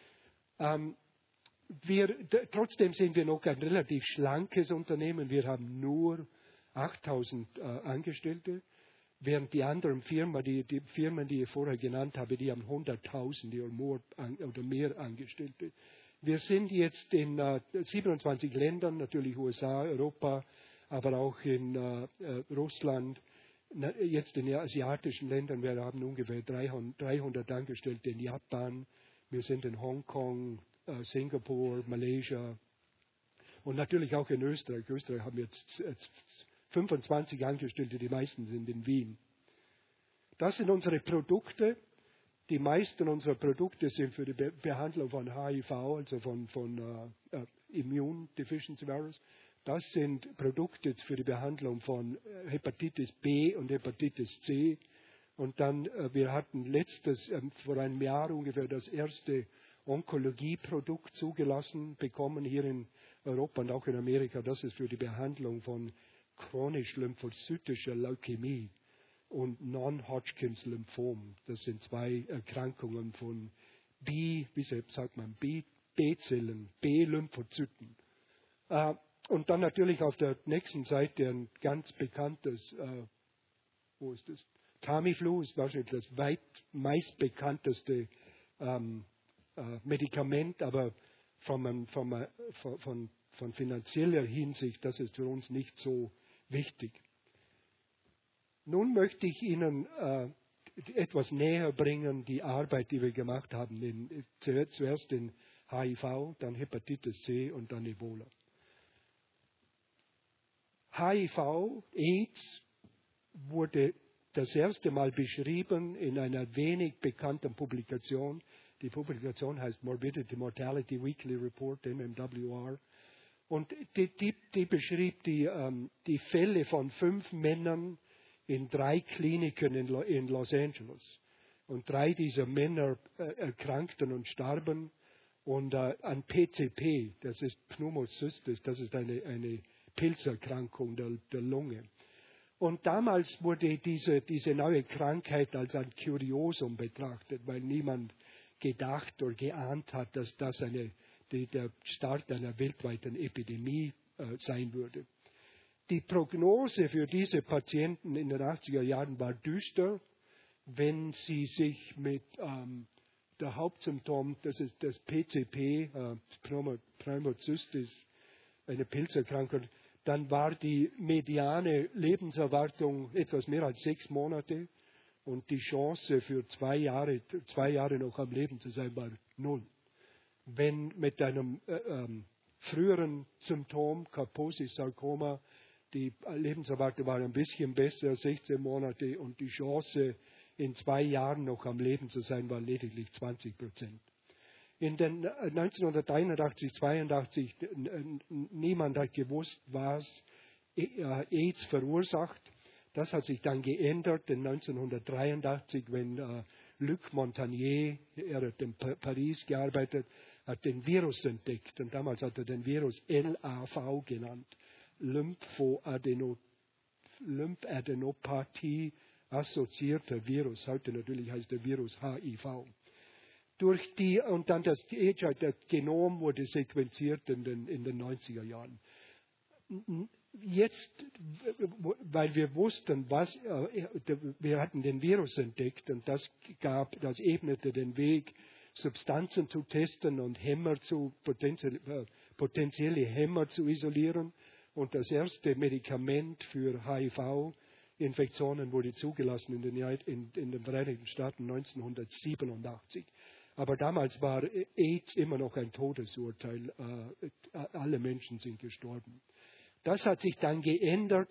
Ähm, wir, d- trotzdem sind wir noch ein relativ schlankes Unternehmen. Wir haben nur achttausend äh, Angestellte, während die anderen Firmen, die, die Firmen, die ich vorher genannt habe, die haben hunderttausend oder mehr, oder mehr Angestellte. Wir sind jetzt in äh, siebenundzwanzig Ländern, natürlich U S A, Europa, aber auch in äh, Russland, na, jetzt in den asiatischen Ländern. Wir haben ungefähr dreihundert Angestellte in Japan. Wir sind in Hongkong, äh, Singapur, Malaysia und natürlich auch in Österreich. Österreich haben jetzt, jetzt fünfundzwanzig Angestellte, die meisten sind in Wien. Das sind unsere Produkte. Die meisten unserer Produkte sind für die Be- Behandlung von H I V, also von, von äh, äh, Immune Deficiency Virus. Das sind Produkte für die Behandlung von Hepatitis B und Hepatitis C. Und dann, äh, wir hatten letztes, äh, vor einem Jahr ungefähr das erste Onkologieprodukt zugelassen bekommen hier in Europa und auch in Amerika. Das ist für die Behandlung von chronisch lymphozytischer Leukämie und Non-Hodgkins Lymphom. Das sind zwei Erkrankungen von B, wie sagt man, B, B-Zellen, B-Lymphozyten. Äh, und dann natürlich auf der nächsten Seite ein ganz bekanntes, äh, wo ist das? Tamiflu ist wahrscheinlich das weit meistbekannteste ähm, äh, Medikament, aber von, von, von, von, von finanzieller Hinsicht, das ist für uns nicht so wichtig. Nun möchte ich Ihnen äh, etwas näher bringen, die Arbeit, die wir gemacht haben, in, zuerst in H I V, dann Hepatitis C und dann Ebola. H I V, AIDS, wurde das erste Mal beschrieben in einer wenig bekannten Publikation. Die Publikation heißt Morbidity Mortality Weekly Report, M M W R. Und die, die, die beschrieb die, ähm, die Fälle von fünf Männern in drei Kliniken in, Lo, in Los Angeles. Und drei dieser Männer äh, erkrankten und starben. Und äh, an P C P, das ist Pneumocystis, das ist eine, eine Pilzerkrankung der, der Lunge. Und damals wurde diese, diese neue Krankheit als ein Kuriosum betrachtet, weil niemand gedacht oder geahnt hat, dass das eine, die, der Start einer weltweiten Epidemie äh, sein würde. Die Prognose für diese Patienten in den achtziger Jahren war düster, wenn sie sich mit ähm, der Hauptsymptom, das ist das P C P, äh, Pneumocystis, eine Pilzerkrankung, dann war die mediane Lebenserwartung etwas mehr als sechs Monate und die Chance für zwei Jahre, zwei Jahre noch am Leben zu sein war null. Wenn mit einem äh, ähm, früheren Symptom, Kaposi-Sarkoma, die Lebenserwartung war ein bisschen besser, sechzehn Monate und die Chance in zwei Jahren noch am Leben zu sein, waren lediglich zwanzig Prozent. In den neunzehnhunderteinundachtzig, zweiundachtzig, niemand hat gewusst, was AIDS verursacht. Das hat sich dann geändert in neunzehnhundertdreiundachtzig, wenn äh, Luc Montagnier, er hat in pa- Paris gearbeitet, hat den Virus entdeckt. Und damals hat er den Virus L A V genannt. Lymphoadeno, Lymphadenopathie assoziierter Virus. Heute natürlich heißt der Virus H I V. Durch die, und dann das, das Genom wurde sequenziert in den, in den neunziger Jahren. Jetzt, weil wir wussten, was, wir hatten den Virus entdeckt und das gab, das ebnete den Weg, Substanzen zu testen und Hämmer zu, potenzielle, potenzielle Hämmer zu isolieren. Und das erste Medikament für H I V-Infektionen wurde zugelassen in den, in, in den Vereinigten Staaten neunzehnhundertsiebenundachtzig. Aber damals war AIDS immer noch ein Todesurteil. Alle Menschen sind gestorben. Das hat sich dann geändert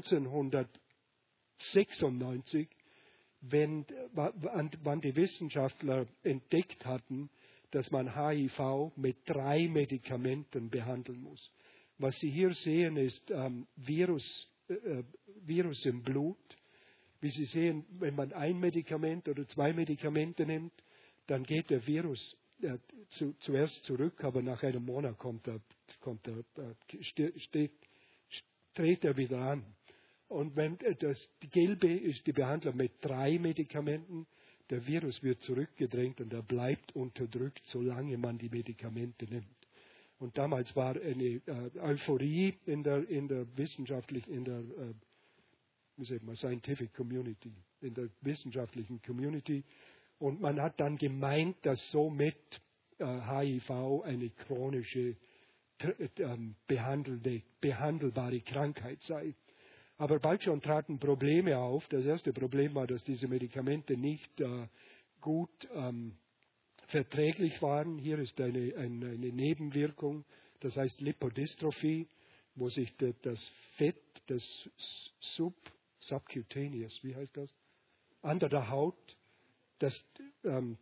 neunzehnhundertsechsundneunzig, wenn, wann die Wissenschaftler entdeckt hatten, dass man H I V mit drei Medikamenten behandeln muss. Was Sie hier sehen, ist ähm, Virus, äh, Virus im Blut. Wie Sie sehen, wenn man ein Medikament oder zwei Medikamente nimmt, dann geht der Virus äh, zu, zuerst zurück, aber nach einem Monat kommt er, kommt er, äh, steht, steht, dreht er wieder an. Und wenn äh, das Gelbe ist die Behandlung mit drei Medikamenten, der Virus wird zurückgedrängt und er bleibt unterdrückt, solange man die Medikamente nimmt. Und damals war eine äh, Euphorie in der, in der wissenschaftlichen, in der äh, wie sagt man, Scientific Community, in der wissenschaftlichen Community. Und man hat dann gemeint, dass somit äh, H I V eine chronische, äh, behandelnde, behandelbare Krankheit sei. Aber bald schon traten Probleme auf. Das erste Problem war, dass diese Medikamente nicht äh, gut ähm, verträglich waren. Hier ist eine, eine, eine Nebenwirkung, das heißt Lipodystrophie, wo sich das Fett, das Sub, Subcutaneous, wie heißt das, unter der Haut, das, ähm,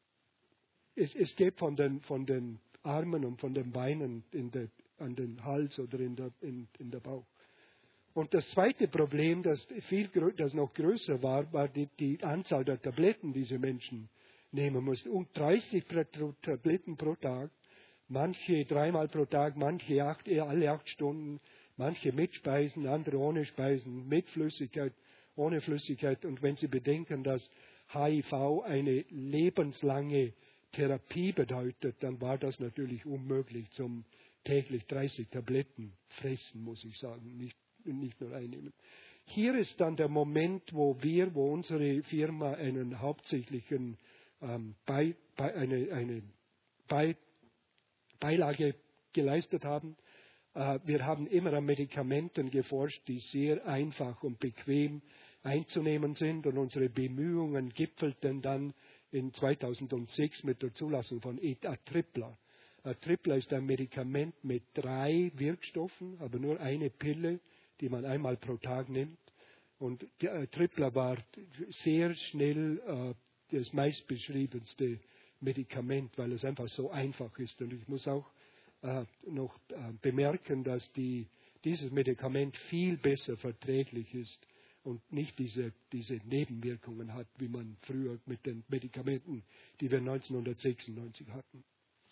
es, es geht von den, von den Armen und von den Beinen in der, an den Hals oder in der, in, in der Bauch. Und das zweite Problem, das, viel, das noch größer war, war die, die Anzahl der Tabletten, die diese Menschen nehmen mussten. Um dreißig Tabletten pro Tag, manche dreimal pro Tag, manche acht, eher alle acht Stunden, manche mit Speisen, andere ohne Speisen, mit Flüssigkeit, ohne Flüssigkeit. Und wenn Sie bedenken, dass H I V eine lebenslange Therapie bedeutet, dann war das natürlich unmöglich zum täglich dreißig Tabletten fressen, muss ich sagen, nicht, nicht nur einnehmen. Hier ist dann der Moment, wo wir, wo unsere Firma einen hauptsächlichen ähm, bei, bei, eine, eine bei, Beilage geleistet haben. Äh, wir haben immer an Medikamenten geforscht, die sehr einfach und bequem einzunehmen sind. Und unsere Bemühungen gipfelten dann in zweitausendsechs mit der Zulassung von Atripla. Atripla ist ein Medikament mit drei Wirkstoffen, aber nur eine Pille, die man einmal pro Tag nimmt. Und Atripla war sehr schnell äh, das meistbeschriebenste Medikament, weil es einfach so einfach ist. Und ich muss auch äh, noch äh, bemerken, dass die, dieses Medikament viel besser verträglich ist und nicht diese, diese Nebenwirkungen hat, wie man früher mit den Medikamenten, die wir neunzehnhundertsechsundneunzig hatten.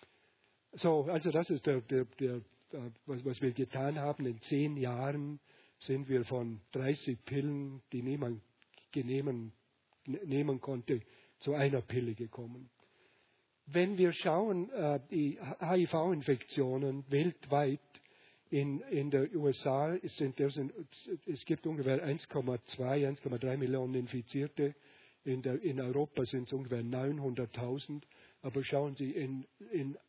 So, also das ist der, der, der, was, was wir getan haben. In zehn Jahren sind wir von dreißig Pillen, die niemand nehmen, nehmen konnte, zu einer Pille gekommen. Wenn wir schauen, die H I V-Infektionen weltweit, in, in der U S A sind, sind es gibt ungefähr eins Komma zwei, eins Komma drei Millionen Infizierte. In, der, in Europa sind es ungefähr neunhunderttausend. Aber schauen Sie, in, in,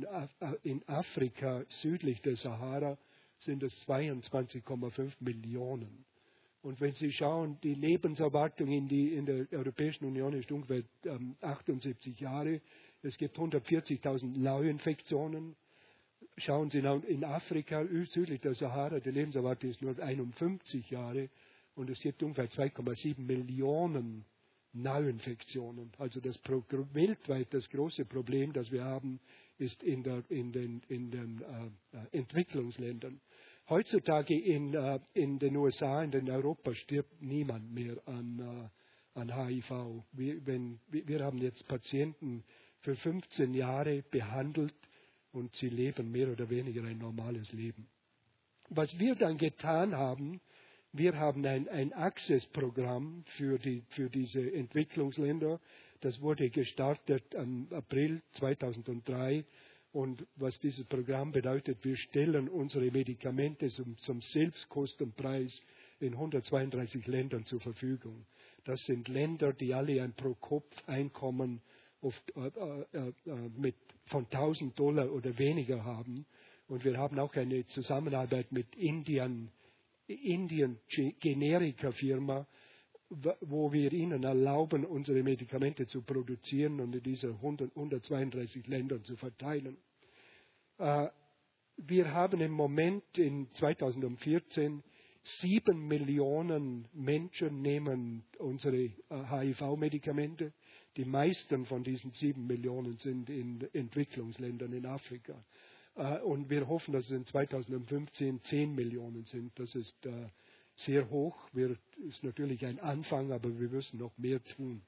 in Afrika südlich der Sahara sind es zweiundzwanzig Komma fünf Millionen. Und wenn Sie schauen, die Lebenserwartung in, die, in der Europäischen Union ist ungefähr ähm, achtundsiebzig Jahre. Es gibt hundertvierzigtausend Lauinfektionen. Schauen Sie in Afrika, südlich der Sahara, die Lebenserwartung ist nur einundfünfzig Jahre und es gibt ungefähr zwei Komma sieben Millionen Neuinfektionen. Also das Pro weltweit das große Problem, das wir haben, ist in, der, in den, in den äh, Entwicklungsländern. Heutzutage in, äh, in den U S A, in den Europa stirbt niemand mehr an, äh, an H I V. Wir, wenn, wir haben jetzt Patienten für fünfzehn Jahre behandelt und sie leben mehr oder weniger ein normales Leben. Was wir dann getan haben, wir haben ein, ein Access-Programm für, die, für diese Entwicklungsländer. Das wurde gestartet im April zweitausenddrei. Und was dieses Programm bedeutet, wir stellen unsere Medikamente zum, zum Selbstkostenpreis in hundertzweiunddreißig Ländern zur Verfügung. Das sind Länder, die alle ein Pro-Kopf-Einkommen oft, äh, äh, äh, mit, von tausend Dollar oder weniger haben. Und wir haben auch eine Zusammenarbeit mit Indien, Indien Generika-Firma, wo wir ihnen erlauben, unsere Medikamente zu produzieren und in diese hundertzweiunddreißig Ländern zu verteilen. Äh, wir haben im Moment in zweitausendvierzehn sieben Millionen Menschen nehmen unsere H I V-Medikamente. Die meisten von diesen sieben Millionen sind in Entwicklungsländern in Afrika. Äh, und wir hoffen, dass es in zweitausendfünfzehn zehn Millionen sind. Das ist äh, sehr hoch. Wir, ist natürlich ein Anfang, aber wir müssen noch mehr tun.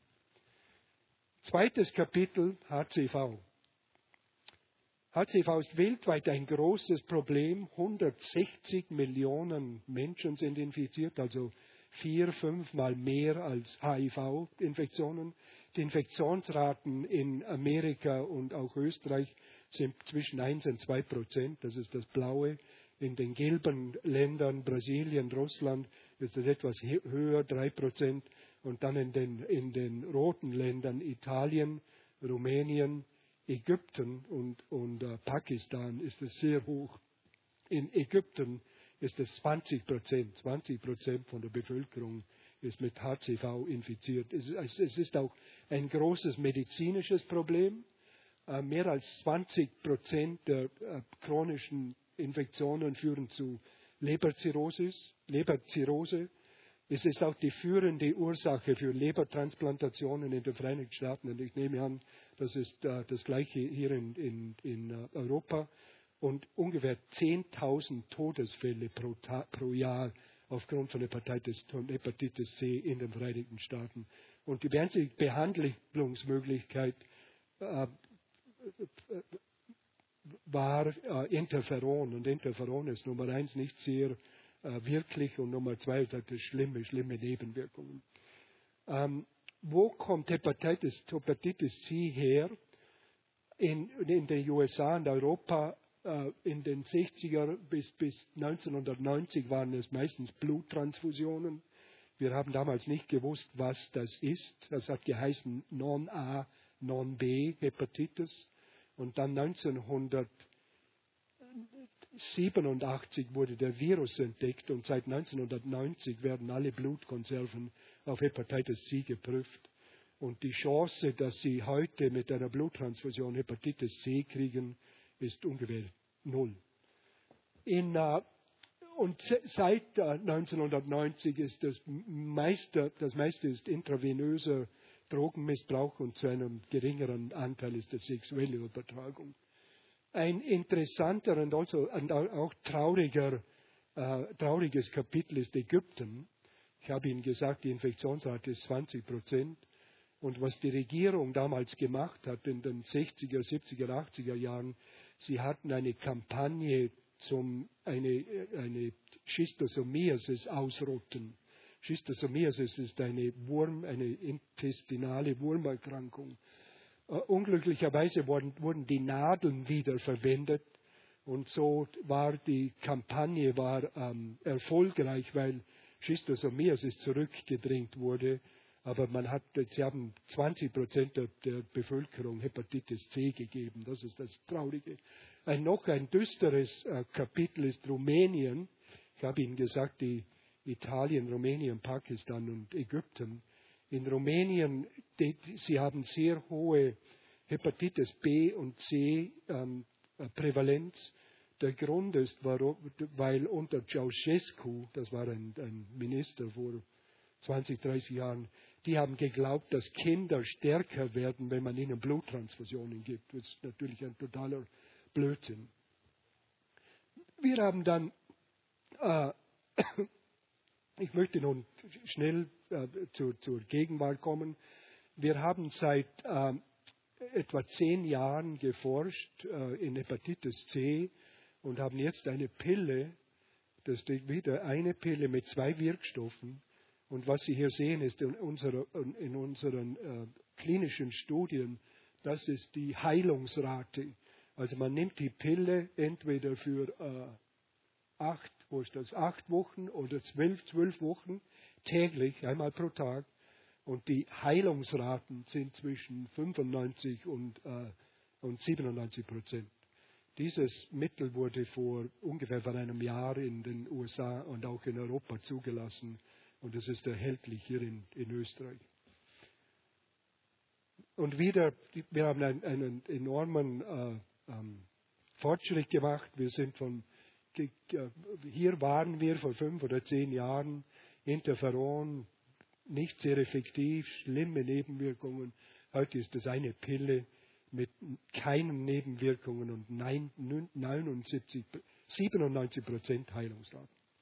Zweites Kapitel, H C V. H C V ist weltweit ein großes Problem. hundertsechzig Millionen Menschen sind infiziert, also vier, fünfmal mehr als H I V-Infektionen. Die Infektionsraten in Amerika und auch Österreich sind zwischen eins und zwei Prozent. Das ist das Blaue. In den gelben Ländern, Brasilien, Russland, ist es etwas höher, drei Prozent. Und dann in den, in den roten Ländern, Italien, Rumänien, Ägypten und, und äh, Pakistan, ist es sehr hoch. In Ägypten ist es zwanzig Prozent. zwanzig Prozent von der Bevölkerung ist mit H C V infiziert. Es, es ist auch ein großes medizinisches Problem. Äh, mehr als zwanzig Prozent der äh, chronischen Infektionen führen zu Leberzirrhosis, Leberzirrhose. Es ist auch die führende Ursache für Lebertransplantationen in den Vereinigten Staaten. Und ich nehme an, das ist äh, das Gleiche hier in, in, in uh, Europa. Und ungefähr zehntausend Todesfälle pro, Ta pro Jahr aufgrund von Hepatitis, von Hepatitis C in den Vereinigten Staaten. Und die einzige Behandlungsmöglichkeit äh, war äh, Interferon. Und Interferon ist Nummer eins nicht sehr äh, wirklich und Nummer zwei hat es schlimme, schlimme Nebenwirkungen. Ähm, wo kommt Hepatitis, Hepatitis C her? In, in den U S A und Europa äh, in den sechziger bis, bis neunzehnhundertneunzig waren es meistens Bluttransfusionen. Wir haben damals nicht gewusst, was das ist. Das hat geheißen Non-A, Non-B Hepatitis. Und dann neunzehnhundertsiebenundachtzig wurde der Virus entdeckt und seit neunzehnhundertneunzig werden alle Blutkonserven auf Hepatitis C geprüft. Und die Chance, dass Sie heute mit einer Bluttransfusion Hepatitis C kriegen, ist ungefähr null. In, uh, und seit uh, neunzehnhundertneunzig ist das meiste, das meiste ist intravenöser Drogenmissbrauch und zu einem geringeren Anteil ist es sexuelle Übertragung. Ein interessanter und, also, und auch trauriger, äh, trauriges Kapitel ist Ägypten. Ich habe Ihnen gesagt, die Infektionsrate ist zwanzig Prozent. Und was die Regierung damals gemacht hat in den sechziger, siebziger, achtziger Jahren, sie hatten eine Kampagne zum eine, eine Schistosomiasis ausrotten. Schistosomiasis ist eine Wurm, eine intestinale Wurmerkrankung. Uh, unglücklicherweise wurden, wurden die Nadeln wieder verwendet und so war die Kampagne war, ähm, erfolgreich, weil Schistosomiasis zurückgedrängt wurde. Aber man hat, sie haben zwanzig Prozent der, der Bevölkerung Hepatitis C gegeben. Das ist das Traurige. Ein noch ein düsteres äh, Kapitel ist Rumänien. Ich habe Ihnen gesagt, die Italien, Rumänien, Pakistan und Ägypten. In Rumänien, die, sie haben sehr hohe Hepatitis B und C ähm, Prävalenz. Der Grund ist, warum, weil unter Ceausescu, das war ein, ein Minister vor zwanzig, dreißig Jahren, die haben geglaubt, dass Kinder stärker werden, wenn man ihnen Bluttransfusionen gibt. Das ist natürlich ein totaler Blödsinn. Wir haben dann, äh, ich möchte nun schnell äh, zur, zur Gegenwart kommen. Wir haben seit äh, etwa zehn Jahren geforscht äh, in Hepatitis C und haben jetzt eine Pille, das ist wieder eine Pille mit zwei Wirkstoffen. Und was Sie hier sehen, ist in, unserer, in unseren äh, klinischen Studien, das ist die Heilungsrate. Also man nimmt die Pille entweder für äh, acht, wo ist das, acht Wochen oder zwölf, zwölf Wochen täglich, einmal pro Tag. Und die Heilungsraten sind zwischen fünfundneunzig und, äh, und siebenundneunzig Prozent. Dieses Mittel wurde vor ungefähr vor einem Jahr in den U S A und auch in Europa zugelassen. Und es ist erhältlich hier in, in Österreich. Und wieder, wir haben einen, einen enormen äh, ähm, Fortschritt gemacht. Wir sind von, äh, hier waren wir vor fünf oder zehn Jahren, Interferon, nicht sehr effektiv, schlimme Nebenwirkungen. Heute ist das eine Pille mit keinen Nebenwirkungen und neunundsiebzig, siebenundneunzig Prozent Heilungsrate.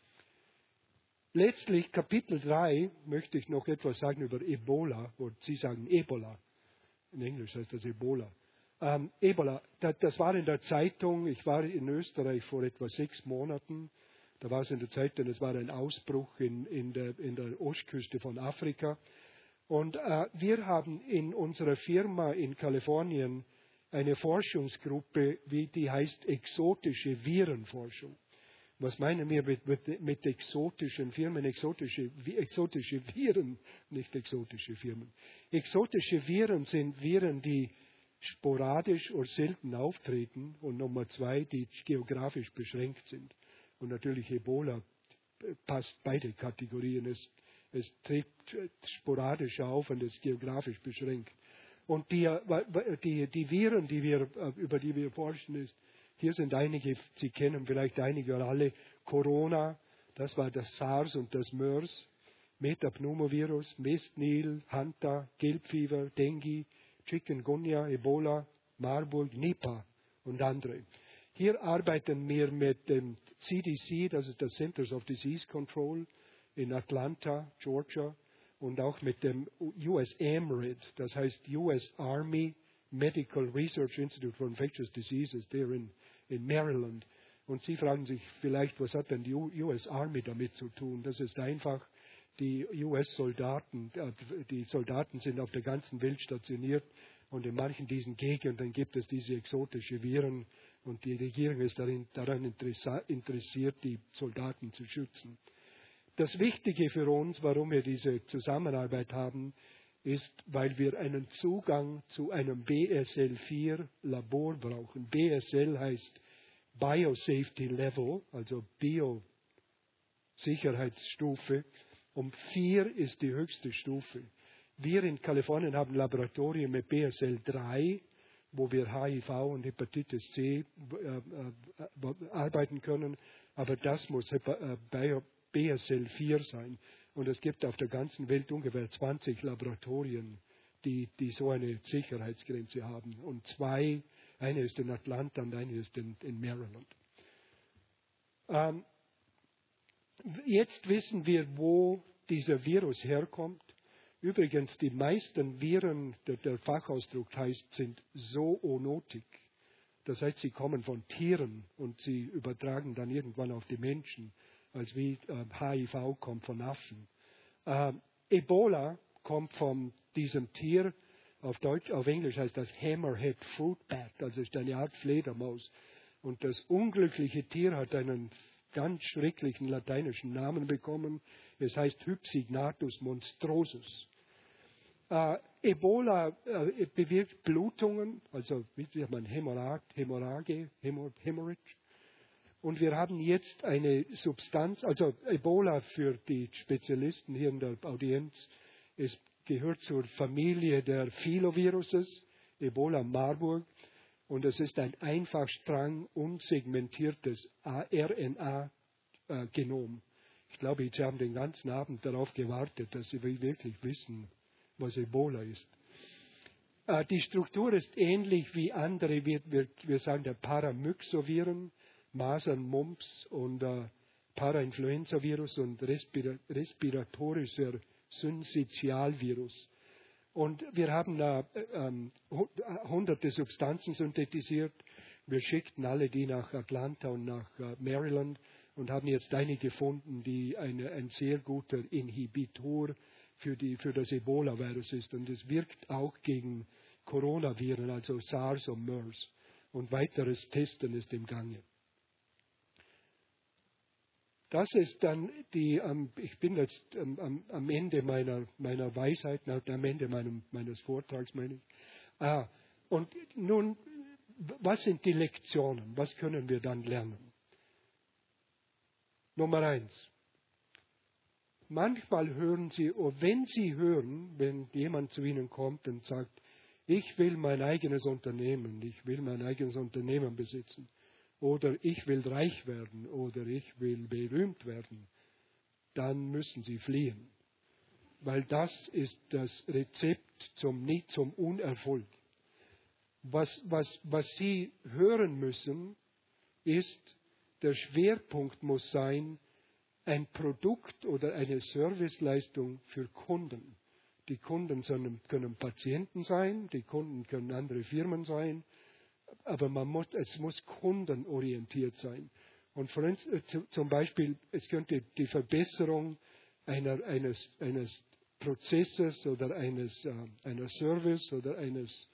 Letztlich Kapitel drei möchte ich noch etwas sagen über Ebola, wo Sie sagen Ebola. In Englisch heißt das Ebola. Ähm, Ebola, das, das war in der Zeitung, ich war in Österreich vor etwa sechs Monaten, da war es in der Zeitung, es war ein Ausbruch in, in, der, in der Ostküste von Afrika. Und äh, wir haben in unserer Firma in Kalifornien eine Forschungsgruppe, wie die heißt exotische Virenforschung. Was meinen wir mit, mit, mit exotischen Firmen? Exotische, exotische Viren, nicht exotische Firmen. Exotische Viren sind Viren, die sporadisch oder selten auftreten und Nummer zwei, die geografisch beschränkt sind. Und natürlich Ebola passt beide Kategorien. Es, es tritt sporadisch auf und ist geografisch beschränkt. Und die, die, die Viren, die wir, über die wir forschen, ist, hier sind einige, Sie kennen vielleicht einige oder alle, Corona, das war das SARS und das MERS, Metapneumovirus, Mestnil, Hanta, Gelbfieber, Dengue, Chikungunya, Ebola, Marburg, Nipah und andere. Hier arbeiten wir mit dem C D C, das ist das Centers of Disease Control in Atlanta, Georgia, und auch mit dem U S A M R I D, das heißt U S Army Medical Research Institute for Infectious Diseases, there in, in Maryland. Und Sie fragen sich vielleicht, was hat denn die U S Army damit zu tun? Das ist einfach, die U S-Soldaten, die Soldaten sind auf der ganzen Welt stationiert und in manchen diesen Gegenden gibt es diese exotische Viren und die Regierung ist darin, daran interessiert, die Soldaten zu schützen. Das Wichtige für uns, warum wir diese Zusammenarbeit haben, ist, weil wir einen Zugang zu einem B S L vier Labor brauchen. B S L heißt Biosafety Level, also Biosicherheitsstufe. Und vier ist die höchste Stufe. Wir in Kalifornien haben Laboratorien mit B S L drei, wo wir H I V und Hepatitis C äh, äh, arbeiten können. Aber das muss äh, B S L vier sein. Und es gibt auf der ganzen Welt ungefähr zwanzig Laboratorien, die, die so eine Sicherheitsgrenze haben. Und zwei, eine ist in Atlanta und eine ist in, in Maryland. Ähm, jetzt wissen wir, wo dieser Virus herkommt. Übrigens, die meisten Viren, der, der Fachausdruck heißt, sind Zoonotik. Das heißt, sie kommen von Tieren und sie übertragen dann irgendwann auf die Menschen. Als wie äh, H I V kommt von Affen. Äh, Ebola kommt von diesem Tier, auf Deutsch, auf Englisch heißt das Hammerhead Fruit Bat, also ist eine Art Fledermaus. Und das unglückliche Tier hat einen ganz schrecklichen lateinischen Namen bekommen. Es heißt Hypsignathus monstrosus. Äh, Ebola äh, bewirkt Blutungen, also wie sagt man, Hämorrhage, Hämorrhage, Hemorrhage. Und wir haben jetzt eine Substanz, also Ebola für die Spezialisten hier in der Audienz, es gehört zur Familie der Filoviruses, Ebola Marburg, und es ist ein Einfachstrang unsegmentiertes R N A-Genom. Ich glaube, Sie haben den ganzen Abend darauf gewartet, dass Sie wirklich wissen, was Ebola ist. Äh, die Struktur ist ähnlich wie andere, wir, wir, wir sagen der Paramyxoviren, Masern, Mumps und äh, Parainfluenza-Virus und Respira respiratorischer Syncytialvirus. Und wir haben äh, äh, hunderte Substanzen synthetisiert. Wir schickten alle die nach Atlanta und nach äh, Maryland und haben jetzt eine gefunden, die eine, ein sehr guter Inhibitor für, die, für das Ebola-Virus ist. Und es wirkt auch gegen Coronaviren, also SARS und MERS. Und weiteres Testen ist im Gange. Das ist dann die, ähm, ich bin jetzt ähm, am, am Ende meiner, meiner Weisheit, am Ende meinem, meines Vortrags, meine ich. Ah, und nun, was sind die Lektionen? Was können wir dann lernen? Nummer eins. Manchmal hören Sie, oder wenn Sie hören, wenn jemand zu Ihnen kommt und sagt, ich will mein eigenes Unternehmen, ich will mein eigenes Unternehmen besitzen, oder ich will reich werden, oder ich will berühmt werden, dann müssen Sie fliehen. Weil das ist das Rezept zum, nicht zum Unerfolg. Was, was, was Sie hören müssen, ist, der Schwerpunkt muss sein, ein Produkt oder eine Serviceleistung für Kunden. Die Kunden können Patienten sein, die Kunden können andere Firmen sein, aber man muss, es muss kundenorientiert sein. Und für uns, zum Beispiel, es könnte die Verbesserung einer, eines, eines Prozesses oder eines, äh, einer Service oder eines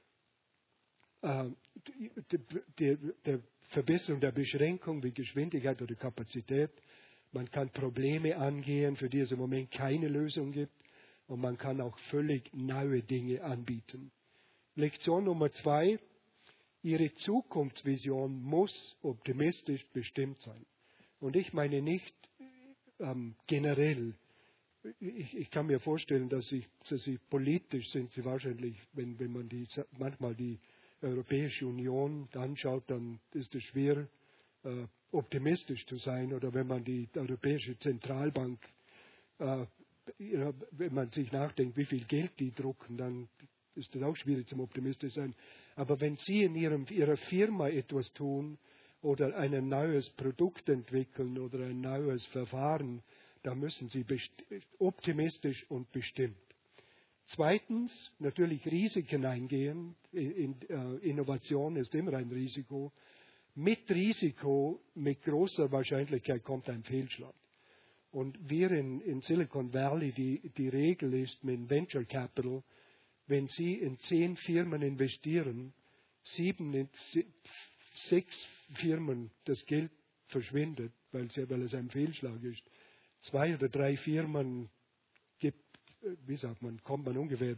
äh, der, der Verbesserung der Beschränkung wie Geschwindigkeit oder Kapazität. Man kann Probleme angehen, für die es im Moment keine Lösung gibt. Und man kann auch völlig neue Dinge anbieten. Lektion Nummer zwei. Ihre Zukunftsvision muss optimistisch bestimmt sein. Und ich meine nicht ähm, generell. Ich, ich kann mir vorstellen, dass Sie, dass Sie politisch sind Sie wahrscheinlich, wenn, wenn man die, manchmal die Europäische Union anschaut, dann ist es schwer, äh, optimistisch zu sein. Oder wenn man die Europäische Zentralbank, äh, wenn man sich nachdenkt, wie viel Geld die drucken, dann ist es auch schwierig zum optimistisch sein. Aber wenn Sie in Ihrem, Ihrer Firma etwas tun oder ein neues Produkt entwickeln oder ein neues Verfahren, dann müssen Sie optimistisch und bestimmt. Zweitens, natürlich Risiken eingehen. In, in, uh, Innovation ist immer ein Risiko. Mit Risiko, mit großer Wahrscheinlichkeit kommt ein Fehlschlag. Und wir in, in Silicon Valley, die, die Regel ist mit Venture Capital, wenn Sie in zehn Firmen investieren, sieben, in, sechs Firmen das Geld verschwindet, weil, sie, weil es ein Fehlschlag ist. Zwei oder drei Firmen gibt, wie sagt man, kommt man ungefähr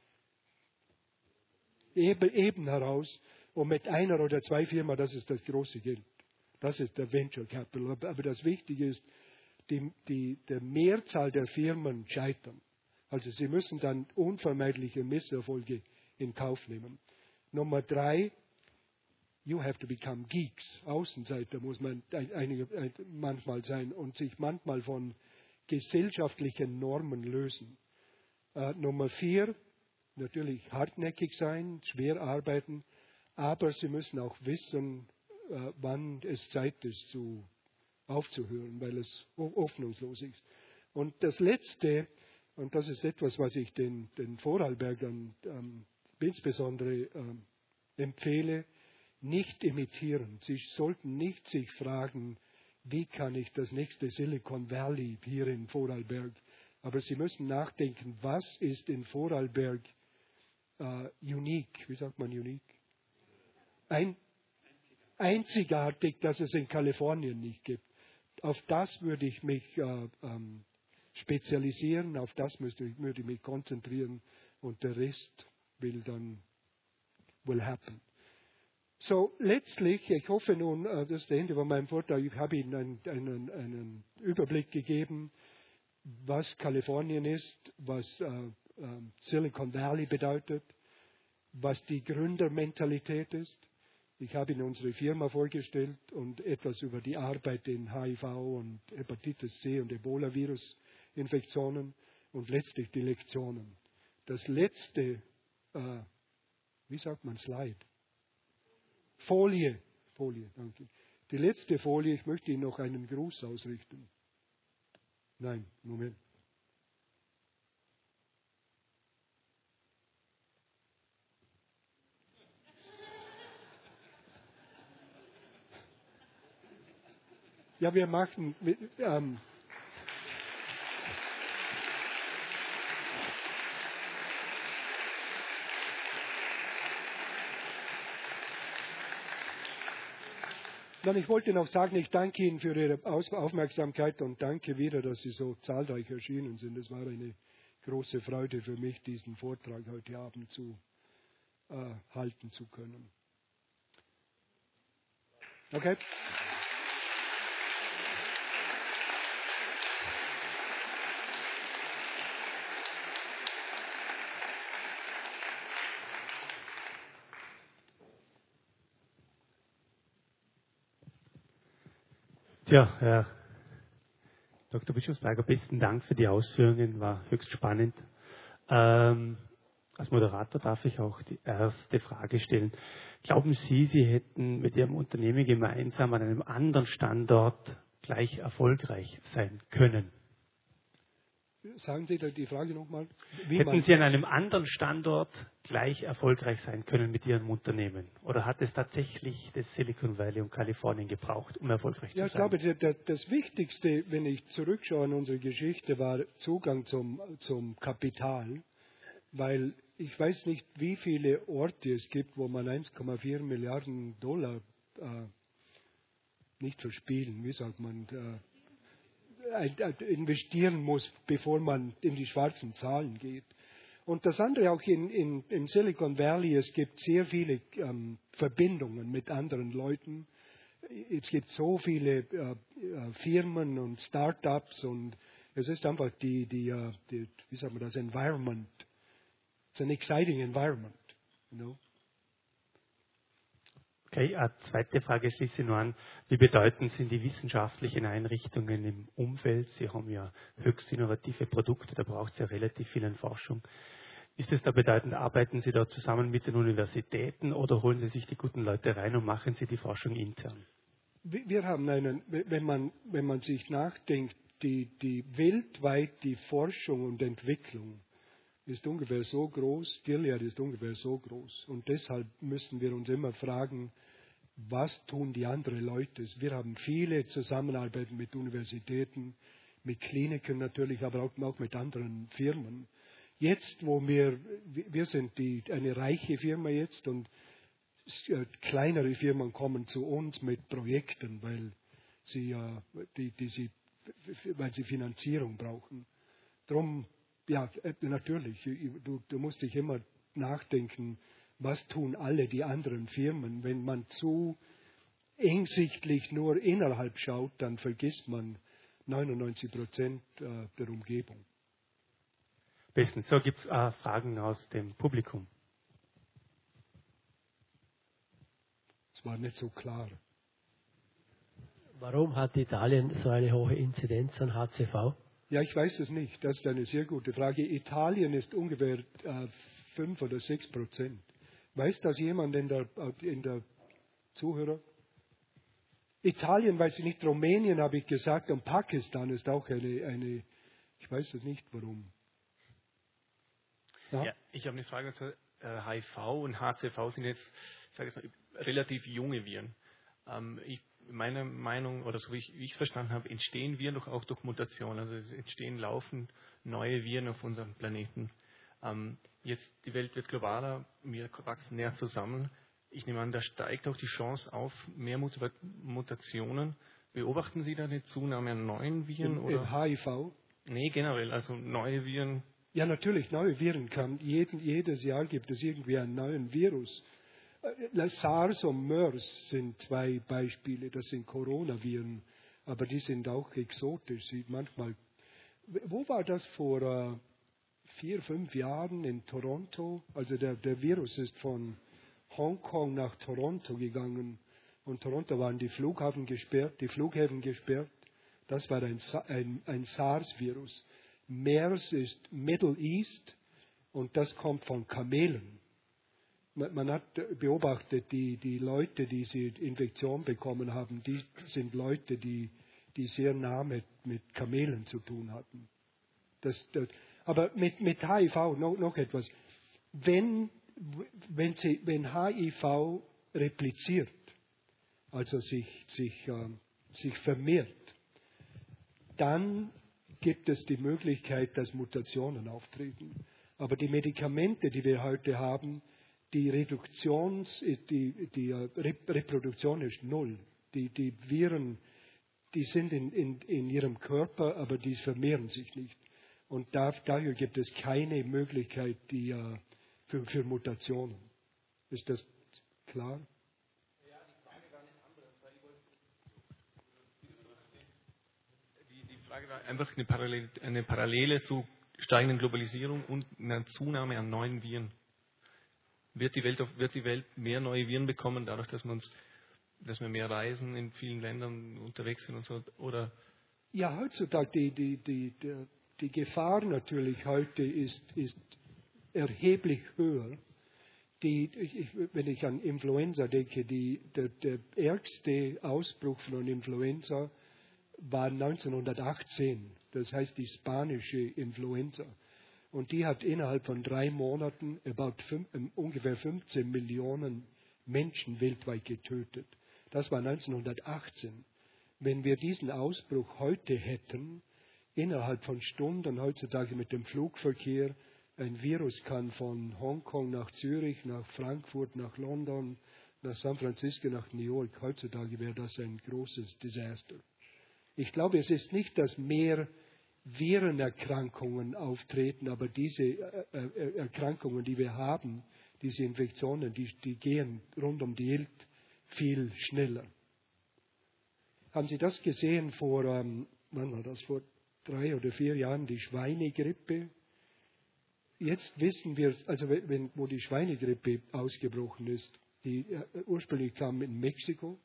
eben, eben heraus. Und mit einer oder zwei Firmen, das ist das große Geld. Das ist der Venture Capital. Aber das Wichtige ist, die, die, die Mehrzahl der Firmen scheitern. Also sie müssen dann unvermeidliche Misserfolge in Kauf nehmen. Nummer drei, you have to become geeks. Außenseiter muss man einige, manchmal sein und sich manchmal von gesellschaftlichen Normen lösen. Äh, Nummer vier, natürlich hartnäckig sein, schwer arbeiten, aber sie müssen auch wissen, äh, wann es Zeit ist, zu, aufzuhören, weil es hoffnungslos ist. Und das Letzte, und das ist etwas, was ich den, den Vorarlbergern ähm, insbesondere ähm, empfehle, nicht imitieren. Sie sollten nicht sich fragen, wie kann ich das nächste Silicon Valley hier in Vorarlberg, aber Sie müssen nachdenken, was ist in Vorarlberg äh, unique, wie sagt man unique? Ein, einzigartig, dass es in Kalifornien nicht gibt. Auf das würde ich mich äh, ähm, spezialisieren, auf das müsste ich, würde ich mich konzentrieren und der Rest will dann will happen. So, letztlich, ich hoffe nun, das ist das Ende von meinem Vortrag, ich habe Ihnen einen, einen, einen Überblick gegeben, was Kalifornien ist, was äh, äh, Silicon Valley bedeutet, was die Gründermentalität ist, Ich habe Ihnen unsere Firma vorgestellt und etwas über die Arbeit in H I V und Hepatitis C und Ebola-Virus-Infektionen und letztlich die Lektionen. Das letzte, äh, wie sagt man, Slide? Folie. Folie, danke. Die letzte Folie, ich möchte Ihnen noch einen Gruß ausrichten. Nein, Moment. Ja, wir machen. Ähm, Dann, ich wollte noch sagen, ich danke Ihnen für Ihre Aufmerksamkeit und danke wieder, dass Sie so zahlreich erschienen sind. Es war eine große Freude für mich, diesen Vortrag heute Abend zu äh, halten zu können. Okay? Tja, Herr Doktor Bischofsberger, besten Dank für die Ausführungen, war höchst spannend. Ähm, als Moderator darf ich auch die erste Frage stellen. Glauben Sie, Sie hätten mit Ihrem Unternehmen gemeinsam an einem anderen Standort gleich erfolgreich sein können? Sagen Sie da die Frage nochmal. Hätten Sie an einem anderen Standort gleich erfolgreich sein können mit Ihrem Unternehmen? Oder hat es tatsächlich das Silicon Valley und Kalifornien gebraucht, um erfolgreich ja, zu sein? Ich glaube, das Wichtigste, wenn ich zurückschaue an unsere Geschichte, war Zugang zum, zum Kapital. Weil ich weiß nicht, wie viele Orte es gibt, wo man eins Komma vier Milliarden Dollar äh, nicht verspielen, wie sagt man, äh, investieren muss, bevor man in die schwarzen Zahlen geht. Und das andere auch in, in, im Silicon Valley, es gibt sehr viele ähm, Verbindungen mit anderen Leuten. Es gibt so viele äh, Firmen und Start-ups und es ist einfach die, die, uh, die wie sagt man das, Environment. It's an exciting environment, you know. Okay, eine zweite Frage schließe ich nur an. Wie bedeutend sind die wissenschaftlichen Einrichtungen im Umfeld? Sie haben ja höchst innovative Produkte, da braucht es ja relativ viel an Forschung. Ist es da bedeutend, arbeiten Sie da zusammen mit den Universitäten oder holen Sie sich die guten Leute rein und machen Sie die Forschung intern? Wir haben einen, wenn man, wenn man sich nachdenkt, die, die weltweit die Forschung und Entwicklung ist ungefähr so groß, Gilead ist ungefähr so groß. Und deshalb müssen wir uns immer fragen, was tun die anderen Leute? Wir haben viele Zusammenarbeiten mit Universitäten, mit Kliniken natürlich, aber auch, auch mit anderen Firmen. Jetzt, wo wir, wir sind die, eine reiche Firma jetzt und kleinere Firmen kommen zu uns mit Projekten, weil sie, die, die sie, weil sie Finanzierung brauchen. Darum, ja, natürlich, du, du musst dich immer nachdenken, was tun alle die anderen Firmen. Wenn man zu ängstlich nur innerhalb schaut, dann vergisst man neunundneunzig Prozent der Umgebung. Bestens. So, gibt es äh, Fragen aus dem Publikum? Es war nicht so klar. Warum hat Italien so eine hohe Inzidenz an H C V? Ja, ich weiß es nicht. Das ist eine sehr gute Frage. Italien ist ungefähr äh, fünf oder sechs Prozent. Weiß das jemand in der, in der Zuhörer? Italien weiß ich nicht. Rumänien habe ich gesagt und Pakistan ist auch eine, eine ich weiß es nicht warum. Ja, ja ich habe eine Frage zu äh, H I V und H C V sind jetzt, sage ich mal, relativ junge Viren. Ähm, ich Meiner Meinung, oder so wie ich es verstanden habe, entstehen Viren doch auch durch Mutation. Also es entstehen laufend neue Viren auf unserem Planeten. Ähm, jetzt, die Welt wird globaler, wir wachsen näher zusammen. Ich nehme an, da steigt auch die Chance auf mehr Muta- Mutationen. Beobachten Sie da eine Zunahme an neuen Viren? Im, oder? im H I V? Nee, generell, also neue Viren. Ja, natürlich, neue Viren kann. Jeden, jedes Jahr gibt es irgendwie einen neuen Virus. SARS und MERS sind zwei Beispiele, das sind Coronaviren, aber die sind auch exotisch. Sieht manchmal. Wo war das vor uh, vier, fünf Jahren in Toronto? Also der, der Virus ist von Hongkong nach Toronto gegangen und Toronto waren die Flughafen gesperrt, die Flughäfen gesperrt. Das war ein, ein, ein SARS-Virus. MERS ist Middle East und das kommt von Kamelen. Man, man hat beobachtet, die, die Leute, die diese Infektion bekommen haben, die sind Leute, die, die sehr nah mit, mit Kamelen zu tun hatten. Das, das, aber mit, mit H I V noch, noch etwas. Wenn, wenn, sie, wenn H I V repliziert, also sich, sich, äh, sich vermehrt, dann gibt es die Möglichkeit, dass Mutationen auftreten. Aber die Medikamente, die wir heute haben, die Reduktions, die, die Reproduktion ist null. Die, die Viren, die sind in, in, in ihrem Körper, aber die vermehren sich nicht. Und da, daher gibt es keine Möglichkeit die, für, für Mutationen. Ist das klar? Die Frage war einfach eine Parallele, eine Parallele zu steigender Globalisierung und einer Zunahme an neuen Viren. Wird die Welt, wird die Welt mehr neue Viren bekommen, dadurch, dass, man's, dass wir mehr reisen, in vielen Ländern unterwegs sind und so? Oder? Ja, heutzutage die, die, die, die, die Gefahr natürlich heute ist, ist erheblich höher. Die, ich, wenn ich an Influenza denke, die, der, der ärgste Ausbruch von Influenza war neunzehnhundertachtzehn, das heißt die spanische Influenza. Und die hat innerhalb von drei Monaten about fünf, ungefähr fünfzehn Millionen Menschen weltweit getötet. Das war neunzehnhundertachtzehn. Wenn wir diesen Ausbruch heute hätten, innerhalb von Stunden, heutzutage mit dem Flugverkehr, ein Virus kann von Hongkong nach Zürich, nach Frankfurt, nach London, nach San Francisco, nach New York, heutzutage wäre das ein großes Desaster. Ich glaube, es ist nicht, dass mehr Virenerkrankungen auftreten, aber diese äh, Erkrankungen, die wir haben, diese Infektionen, die, die gehen rund um die Welt viel schneller. Haben Sie das gesehen vor, ähm, wann war das, vor drei oder vier Jahren, die Schweinegrippe? Jetzt wissen wir, also wenn, wo die Schweinegrippe ausgebrochen ist, die äh, ursprünglich kam in Mexiko.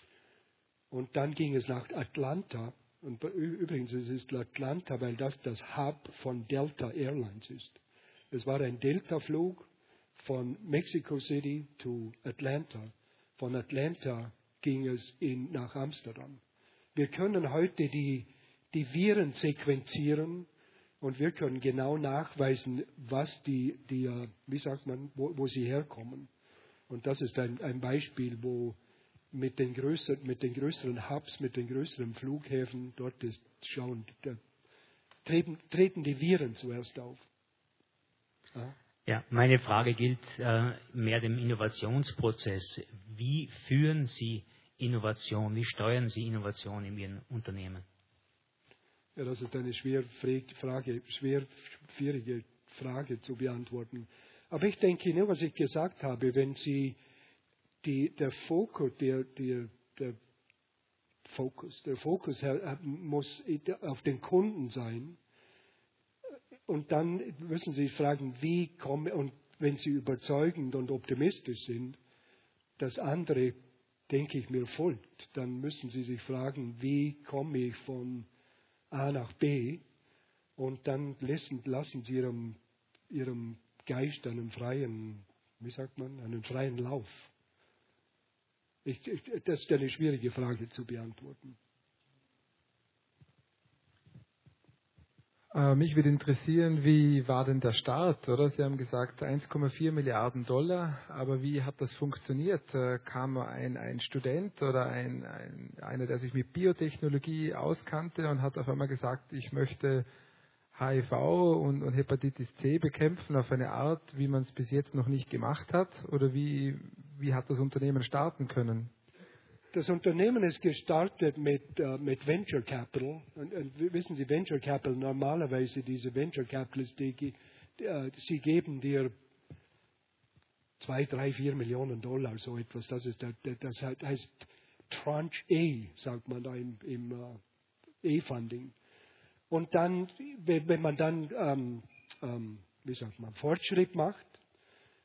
Und dann ging es nach Atlanta. Und übrigens, es ist Atlanta, weil das das Hub von Delta Airlines ist. Es war ein Delta-Flug von Mexico City to Atlanta. Von Atlanta ging es in, nach Amsterdam. Wir können heute die, die Viren sequenzieren und wir können genau nachweisen, was die, die wie sagt man, wo, wo sie herkommen. Und das ist ein, ein Beispiel, wo mit den, größer, mit den größeren Hubs, mit den größeren Flughäfen, dort ist, schauen, da treten, treten die Viren zuerst auf. Ja, ja meine Frage gilt äh, mehr dem Innovationsprozess. Wie führen Sie Innovation, wie steuern Sie Innovation in Ihren Unternehmen? Ja, das ist eine schwer, Frage, schwer, schwierige Frage zu beantworten. Aber ich denke, nur was ich gesagt habe, wenn Sie Die, der Fokus, der, der, der Fokus, der Fokus muss auf den Kunden sein. Und dann müssen Sie fragen, wie komme, und wenn Sie überzeugend und optimistisch sind, das andere, denke ich mir, folgt, dann müssen Sie sich fragen, wie komme ich von A nach B, und dann lassen, lassen Sie Ihrem, Ihrem Geist einen freien, wie sagt man, einen freien Lauf. Ich, das ist eine schwierige Frage zu beantworten. Äh, mich würde interessieren, wie war denn der Start? Oder? Sie haben gesagt eins Komma vier Milliarden Dollar, aber wie hat das funktioniert? Äh, kam ein, ein Student oder ein, ein, einer, der sich mit Biotechnologie auskannte und hat auf einmal gesagt, ich möchte H I V und, und Hepatitis C bekämpfen auf eine Art, wie man es bis jetzt noch nicht gemacht hat? Oder wie, wie hat das Unternehmen starten können? Das Unternehmen ist gestartet mit, uh, mit Venture Capital. Und, und wissen Sie, Venture Capital, normalerweise diese Venture Capitalists, die, die, uh, sie geben dir zwei, drei, vier Millionen Dollar, so etwas. Das, ist, das heißt Tranche A, sagt man da im, im uh, E-Funding. Und dann, wenn man dann, ähm, ähm, wie sagt man, Fortschritt macht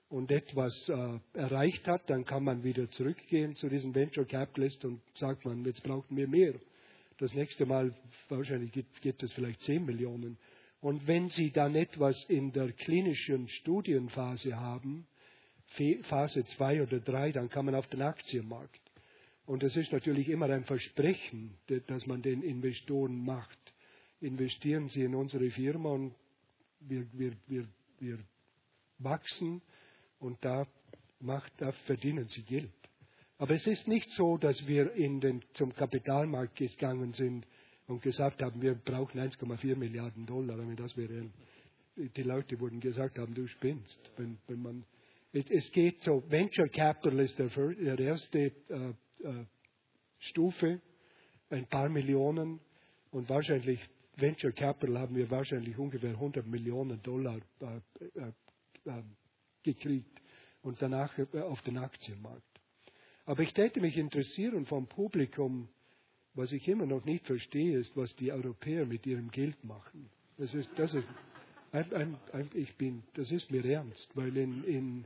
und etwas äh, erreicht hat, dann kann man wieder zurückgehen zu diesem Venture Capitalist und sagt man, jetzt brauchen wir mehr. Das nächste Mal wahrscheinlich gibt, gibt es vielleicht zehn Millionen. Und wenn Sie dann etwas in der klinischen Studienphase haben, Phase zwei oder drei, dann kann man auf den Aktienmarkt. Und das ist natürlich immer ein Versprechen, das man den Investoren macht. Investieren Sie in unsere Firma und wir, wir, wir, wir wachsen und da, macht, da verdienen Sie Geld. Aber es ist nicht so, dass wir in den, zum Kapitalmarkt gegangen sind und gesagt haben, wir brauchen eins Komma vier Milliarden Dollar. Damit das wäre, die Leute wurden gesagt haben, du spinnst. Wenn, wenn man, es geht so, Venture Capital ist der, der erste äh, äh, Stufe, ein paar Millionen und wahrscheinlich Venture Capital haben wir wahrscheinlich ungefähr hundert Millionen Dollar äh, äh, äh, gekriegt und danach äh, auf den Aktienmarkt. Aber ich täte mich interessieren vom Publikum, was ich immer noch nicht verstehe, ist, was die Europäer mit ihrem Geld machen. Das ist, das ist, ein, ein, ein, ich bin, das ist mir ernst, weil in, in,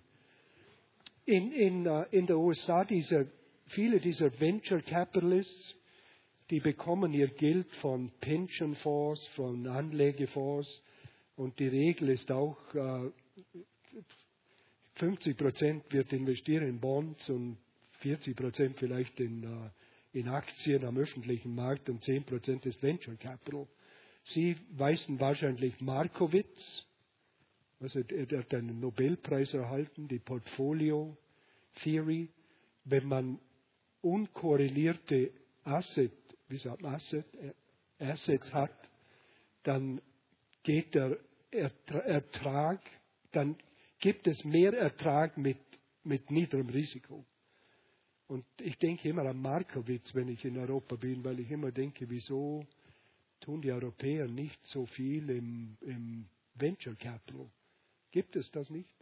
in, in, uh, in der U S A dieser, viele dieser Venture Capitalists, die bekommen ihr Geld von Pensionfonds, von Anlegefonds und die Regel ist auch, uh, fünfzig Prozent wird investiert in Bonds und vierzig Prozent vielleicht in, uh, in Aktien am öffentlichen Markt und zehn Prozent ist Venture Capital. Sie weisen wahrscheinlich Markowitz, also er hat einen Nobelpreis erhalten, die Portfolio Theory. Wenn man unkorrelierte Asset, wie sagt man, Asset, Assets hat, dann geht der Ertrag, dann gibt es mehr Ertrag mit, mit niedrigem Risiko. Und ich denke immer an Markowitz, wenn ich in Europa bin, weil ich immer denke, wieso tun die Europäer nicht so viel im, im Venture Capital? Gibt es das nicht?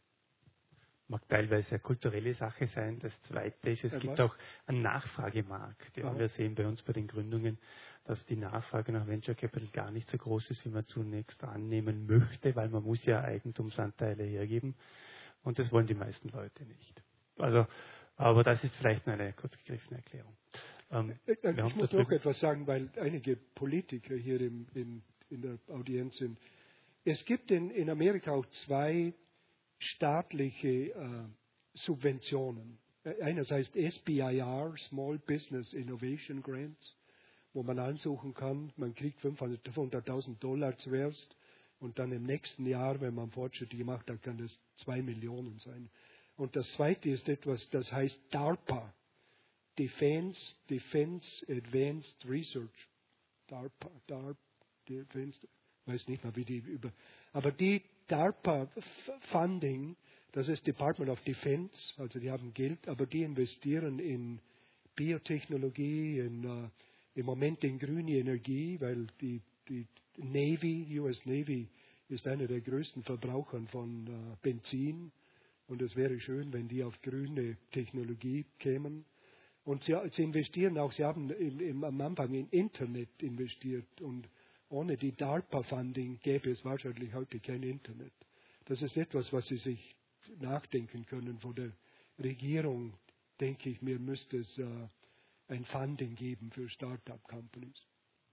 Mag teilweise eine kulturelle Sache sein. Das Zweite ist, es Ja, gibt was? auch einen Nachfragemarkt. Ja, wir sehen bei uns bei den Gründungen, dass die Nachfrage nach Venture Capital gar nicht so groß ist, wie man zunächst annehmen möchte, weil man muss ja Eigentumsanteile hergeben. Und das wollen die meisten Leute nicht. Also, aber das ist vielleicht eine kurz gegriffene Erklärung. Ähm, ich muss noch etwas sagen, weil einige Politiker hier im, in, in der Audienz sind. Es gibt in, in Amerika auch zwei staatliche äh, Subventionen. Eines heißt S B I R, Small Business Innovation Grants, wo man ansuchen kann, man kriegt fünfhunderttausend Dollar zuerst und dann im nächsten Jahr, wenn man Fortschritte gemacht hat, kann das zwei Millionen sein. Und das zweite ist etwas, das heißt DARPA, Defense, Defense Advanced Research. DARPA, DARPA, Defense, ich weiß nicht mal, wie die über, aber die DARPA-Funding, das ist Department of Defense, also die haben Geld, aber die investieren in Biotechnologie, in, uh, im Moment in grüne Energie, weil die, die Navy, U S Navy, ist einer der größten Verbraucher von uh, Benzin und es wäre schön, wenn die auf grüne Technologie kämen. Und sie, sie investieren auch, sie haben im, im, am Anfang in Internet investiert und ohne die DARPA-Funding gäbe es wahrscheinlich heute kein Internet. Das ist etwas, was Sie sich nachdenken können. Von der Regierung, denke ich mir, müsste es äh, ein Funding geben für Start-up-Companies.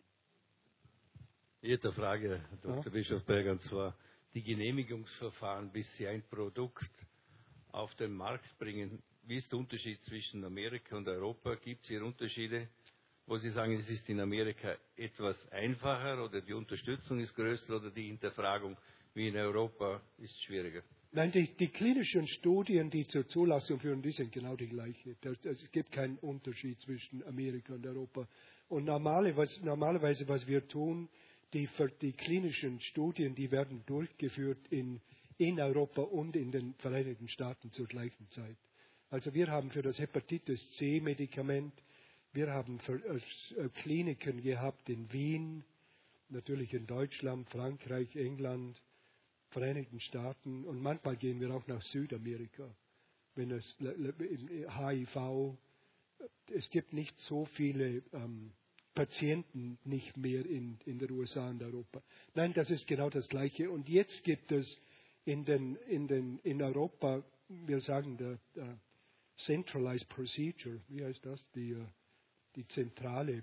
Ich hätte eine Frage, Doktor Ja? Bischofberger, und zwar die Genehmigungsverfahren, bis Sie ein Produkt auf den Markt bringen. Wie ist der Unterschied zwischen Amerika und Europa? Gibt es hier Unterschiede, wo Sie sagen, es ist in Amerika etwas einfacher oder die Unterstützung ist größer oder die Hinterfragung wie in Europa ist schwieriger? Nein, die, die klinischen Studien, die zur Zulassung führen, die sind genau die gleiche. Das, das, es gibt keinen Unterschied zwischen Amerika und Europa. Und normale, was, normalerweise, was wir tun, die, die klinischen Studien, die werden durchgeführt in, in Europa und in den Vereinigten Staaten zur gleichen Zeit. Also wir haben für das Hepatitis C-Medikament, wir haben für, äh, Kliniken gehabt in Wien, natürlich in Deutschland, Frankreich, England, Vereinigten Staaten und manchmal gehen wir auch nach Südamerika, wenn es H I V, es gibt nicht so viele ähm, Patienten nicht mehr in, in den U S A und Europa. Nein, das ist genau das Gleiche. Und jetzt gibt es in, den, in, den, in Europa wir sagen, der, der Centralized Procedure, wie heißt das, die, die zentrale.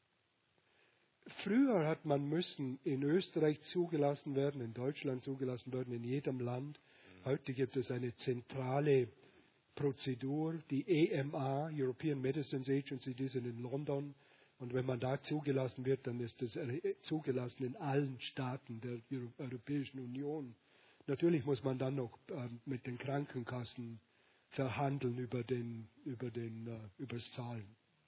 Früher hat man müssen in Österreich zugelassen werden, in Deutschland zugelassen werden, in jedem Land. Heute gibt es eine zentrale Prozedur, die E M A, European Medicines Agency, die sind in London. Und wenn man da zugelassen wird, dann ist das zugelassen in allen Staaten der Europäischen Union. Natürlich muss man dann noch äh, mit den Krankenkassen verhandeln über den, über den, äh, übers Zahlen.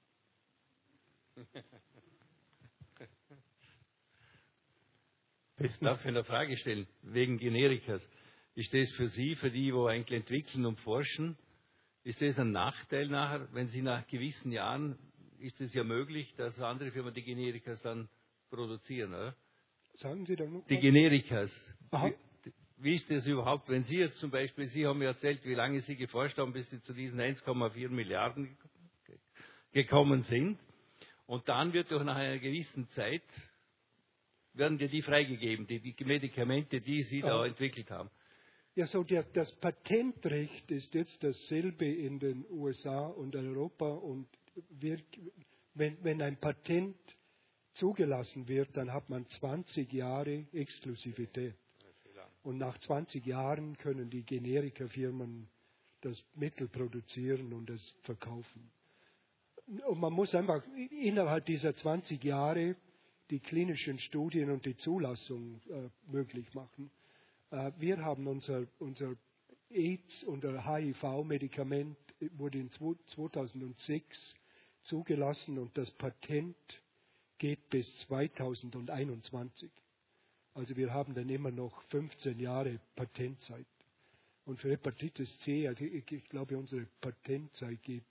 Darf ich eine Frage stellen, wegen Generikas? Ist das für Sie, für die, die eigentlich entwickeln und forschen, ist das ein Nachteil nachher, wenn Sie nach gewissen Jahren, ist es ja möglich, dass andere Firmen die Generikas dann produzieren, oder? Sagen Sie da noch Die was? Generikas. Aha. Wie, wie ist das überhaupt, wenn Sie jetzt zum Beispiel, Sie haben mir erzählt, wie lange Sie geforscht haben, bis Sie zu diesen eins Komma vier Milliarden gekommen sind. Und dann wird doch nach einer gewissen Zeit, werden dir die freigegeben, die, die Medikamente, die Sie da Aha. entwickelt haben. Ja, so der, das Patentrecht ist jetzt dasselbe in den U S A und Europa. Und wir, wenn, wenn ein Patent zugelassen wird, dann hat man zwanzig Jahre Exklusivität. Und nach zwanzig Jahren können die Generikafirmen das Mittel produzieren und es verkaufen. Und man muss einfach innerhalb dieser zwanzig Jahre die klinischen Studien und die Zulassung äh, möglich machen. Äh, wir haben unser, unser AIDS- und H I V-Medikament wurde in zweitausendsechs zugelassen und das Patent geht bis zweitausendeinundzwanzig. Also wir haben dann immer noch fünfzehn Jahre Patentzeit. Und für Hepatitis C, also ich, ich glaube, unsere Patentzeit geht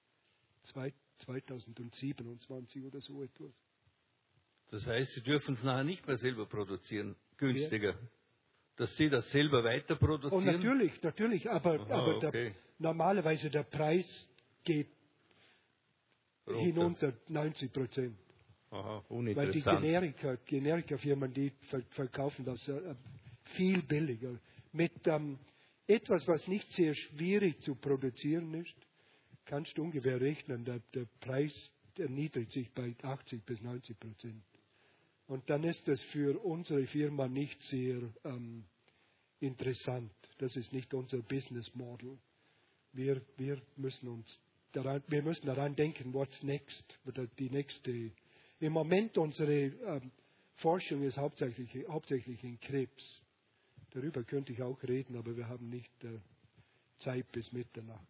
zweitausendsiebenundzwanzig oder so etwas. Das heißt, Sie dürfen es nachher nicht mehr selber produzieren, günstiger. Ja. Dass Sie das selber weiter produzieren? Oh, natürlich, natürlich, aber, Aha, aber okay. der, normalerweise der Preis geht Runter. hinunter neunzig Prozent. Aha, weil die Generika, Generika-Firmen, die verkaufen das äh, viel billiger. Mit ähm, etwas, was nicht sehr schwierig zu produzieren ist, kannst du ungefähr rechnen, der, der Preis erniedrigt sich bei achtzig bis neunzig Prozent. Und dann ist das für unsere Firma nicht sehr ähm, interessant. Das ist nicht unser Business Model. Wir, wir müssen uns daran, wir müssen daran denken, what's next, oder die nächste. Im Moment unsere ähm, Forschung ist hauptsächlich, hauptsächlich in Krebs. Darüber könnte ich auch reden, aber wir haben nicht äh, Zeit bis Mitternacht.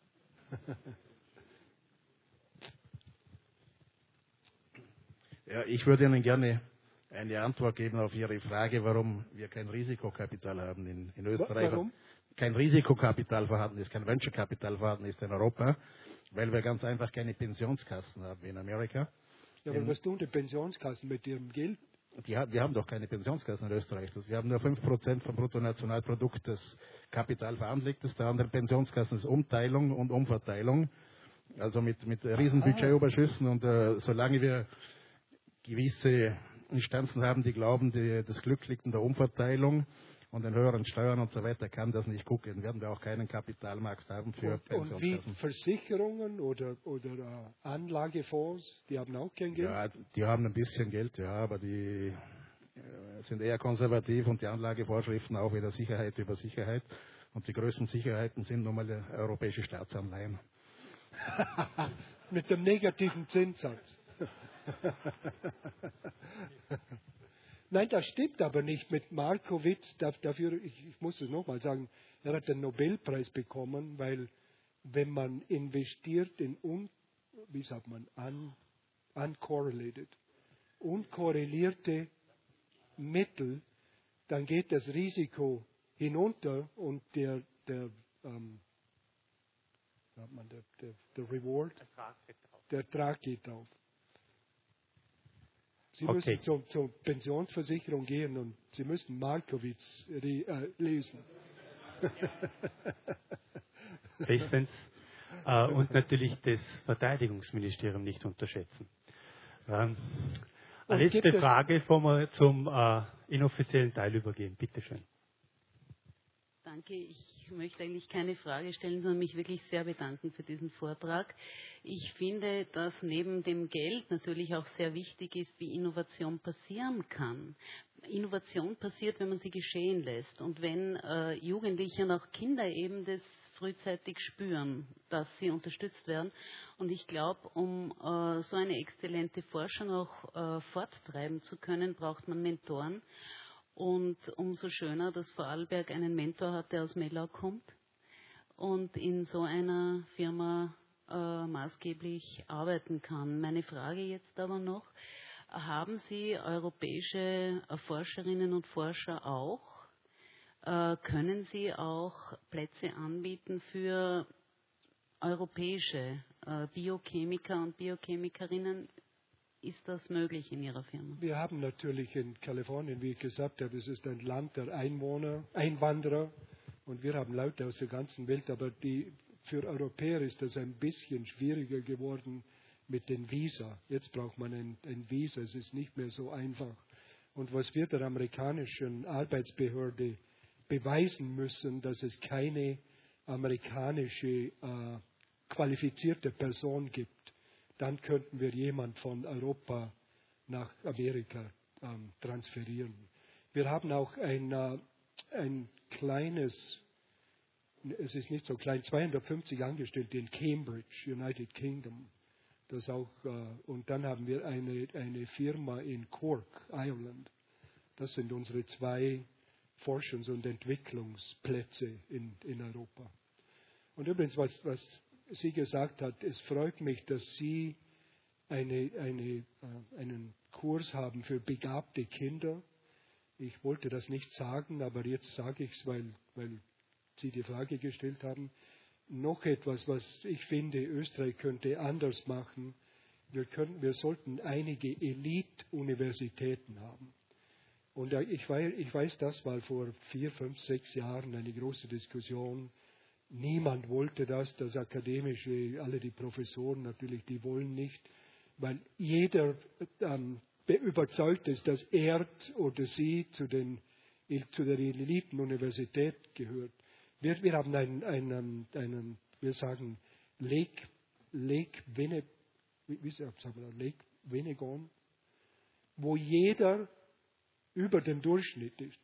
Ja, ich würde Ihnen gerne eine Antwort geben auf Ihre Frage, warum wir kein Risikokapital haben in, in Österreich. Warum? Kein Risikokapital vorhanden ist, kein Venture-Kapital vorhanden ist in Europa, weil wir ganz einfach keine Pensionskassen haben wie in Amerika. Ja, aber was tun die Pensionskassen mit ihrem Geld? Die, wir haben doch keine Pensionskassen in Österreich. Wir haben nur fünf Prozent vom Bruttonationalprodukt das Kapital veranlagt. Das der andere Pensionskassen ist Umteilung und Umverteilung. Also mit, mit riesen Budgetüberschüssen. Und äh, solange wir gewisse Instanzen haben, die glauben, die, das Glück liegt in der Umverteilung und den höheren Steuern und so weiter, kann das nicht gucken. Werden wir auch keinen Kapitalmarkt haben für und, Pensionskassen. Und wie Versicherungen oder, oder uh, Anlagefonds, die haben auch kein Geld? Ja, die haben ein bisschen Geld, ja, aber die äh, sind eher konservativ und die Anlagevorschriften auch wieder Sicherheit über Sicherheit. Und die größten Sicherheiten sind nun mal europäische Staatsanleihen. Mit dem negativen Zinssatz. Nein, das stimmt aber nicht mit Markowitz. Dafür, ich, ich muss es nochmal sagen, er hat den Nobelpreis bekommen, weil wenn man investiert in un, wie sagt man, un, uncorrelated, unkorrelierte Mittel, dann geht das Risiko hinunter und der, der, ähm, sagt man, der, der, der Reward, der Ertrag geht drauf. Sie Okay. müssen zur, zur Pensionsversicherung gehen und Sie müssen Markowitz äh, lesen. Bestens. Äh, und natürlich das Verteidigungsministerium nicht unterschätzen. Ähm, eine Und letzte gibt es- Frage, bevor wir zum äh, inoffiziellen Teil übergehen. Bitte schön. Danke. Ich Ich möchte eigentlich keine Frage stellen, sondern mich wirklich sehr bedanken für diesen Vortrag. Ich finde, dass neben dem Geld natürlich auch sehr wichtig ist, wie Innovation passieren kann. Innovation passiert, wenn man sie geschehen lässt und wenn äh, Jugendliche und auch Kinder eben das frühzeitig spüren, dass sie unterstützt werden. Und ich glaube, um äh, so eine exzellente Forschung auch äh, forttreiben zu können, braucht man Mentoren. Und umso schöner, dass Vorarlberg einen Mentor hat, der aus Mellau kommt und in so einer Firma äh, maßgeblich arbeiten kann. Meine Frage jetzt aber noch, haben Sie europäische Forscherinnen und Forscher auch? Äh, können Sie auch Plätze anbieten für europäische äh, Biochemiker und Biochemikerinnen? Ist das möglich in Ihrer Firma? Wir haben natürlich in Kalifornien, wie ich gesagt habe, es ist ein Land der Einwohner, Einwanderer und wir haben Leute aus der ganzen Welt, aber die, für Europäer ist das ein bisschen schwieriger geworden mit den Visa. Jetzt braucht man ein, ein Visa, es ist nicht mehr so einfach. Und was wir der amerikanischen Arbeitsbehörde beweisen müssen, dass es keine amerikanische äh, qualifizierte Person gibt, dann könnten wir jemand von Europa nach Amerika ähm, transferieren. Wir haben auch ein, äh, ein kleines, es ist nicht so klein, zweihundertfünfzig Angestellte in Cambridge, United Kingdom. Das auch, äh, und dann haben wir eine, eine Firma in Cork, Ireland. Das sind unsere zwei Forschungs- und Entwicklungsplätze in, in Europa. Und übrigens, was, was sie gesagt hat, es freut mich, dass Sie eine, eine, äh, einen Kurs haben für begabte Kinder. Ich wollte das nicht sagen, aber jetzt sage ich es, weil, weil Sie die Frage gestellt haben. Noch etwas, was ich finde, Österreich könnte anders machen. Wir, können, wir sollten einige Elite-Universitäten haben. Und ich weiß, ich weiß, das war vor vier, fünf, sechs Jahren eine große Diskussion. Niemand wollte das, das Akademische, alle die Professoren natürlich, die wollen nicht, weil jeder ähm, überzeugt ist, dass er oder sie zu, den, zu der Elitenuniversität gehört. Wir, wir haben einen, einen, einen, wir sagen Lake, Lake, Vene, wie, wie sagen wir, Lake Venegon, wo jeder über dem Durchschnitt ist.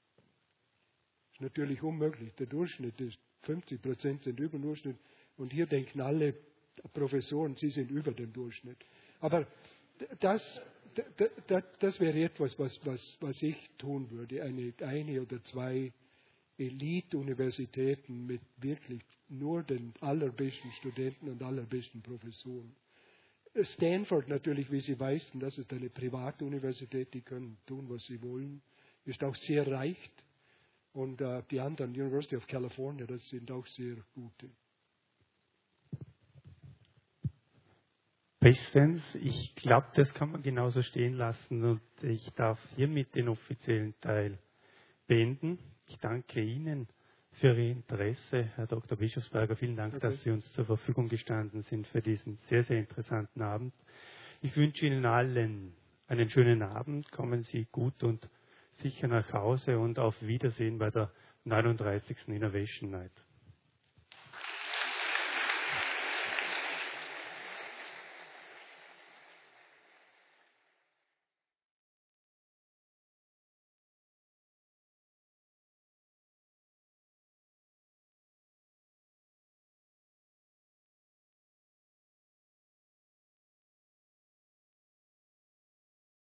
Das ist natürlich unmöglich. Der Durchschnitt ist fünfzig Prozent sind über dem Durchschnitt und hier denken alle Professoren, sie sind über dem Durchschnitt. Aber das, das, das wäre etwas, was, was, was ich tun würde. Eine, eine oder zwei Elite-Universitäten mit wirklich nur den allerbesten Studenten und allerbesten Professoren. Stanford natürlich, wie Sie wissen, das ist eine private Universität, die können tun, was sie wollen. Ist auch sehr reich. Und äh, die anderen, University of California, das sind auch sehr gute. Bestens. Ich glaube, das kann man genauso stehen lassen. Und ich darf hiermit den offiziellen Teil beenden. Ich danke Ihnen für Ihr Interesse, Herr Doktor Bischofsberger. Vielen Dank, okay, dass Sie uns zur Verfügung gestanden sind für diesen sehr, sehr interessanten Abend. Ich wünsche Ihnen allen einen schönen Abend. Kommen Sie gut und sicher nach Hause und auf Wiedersehen bei der neununddreißigsten Innovation Night.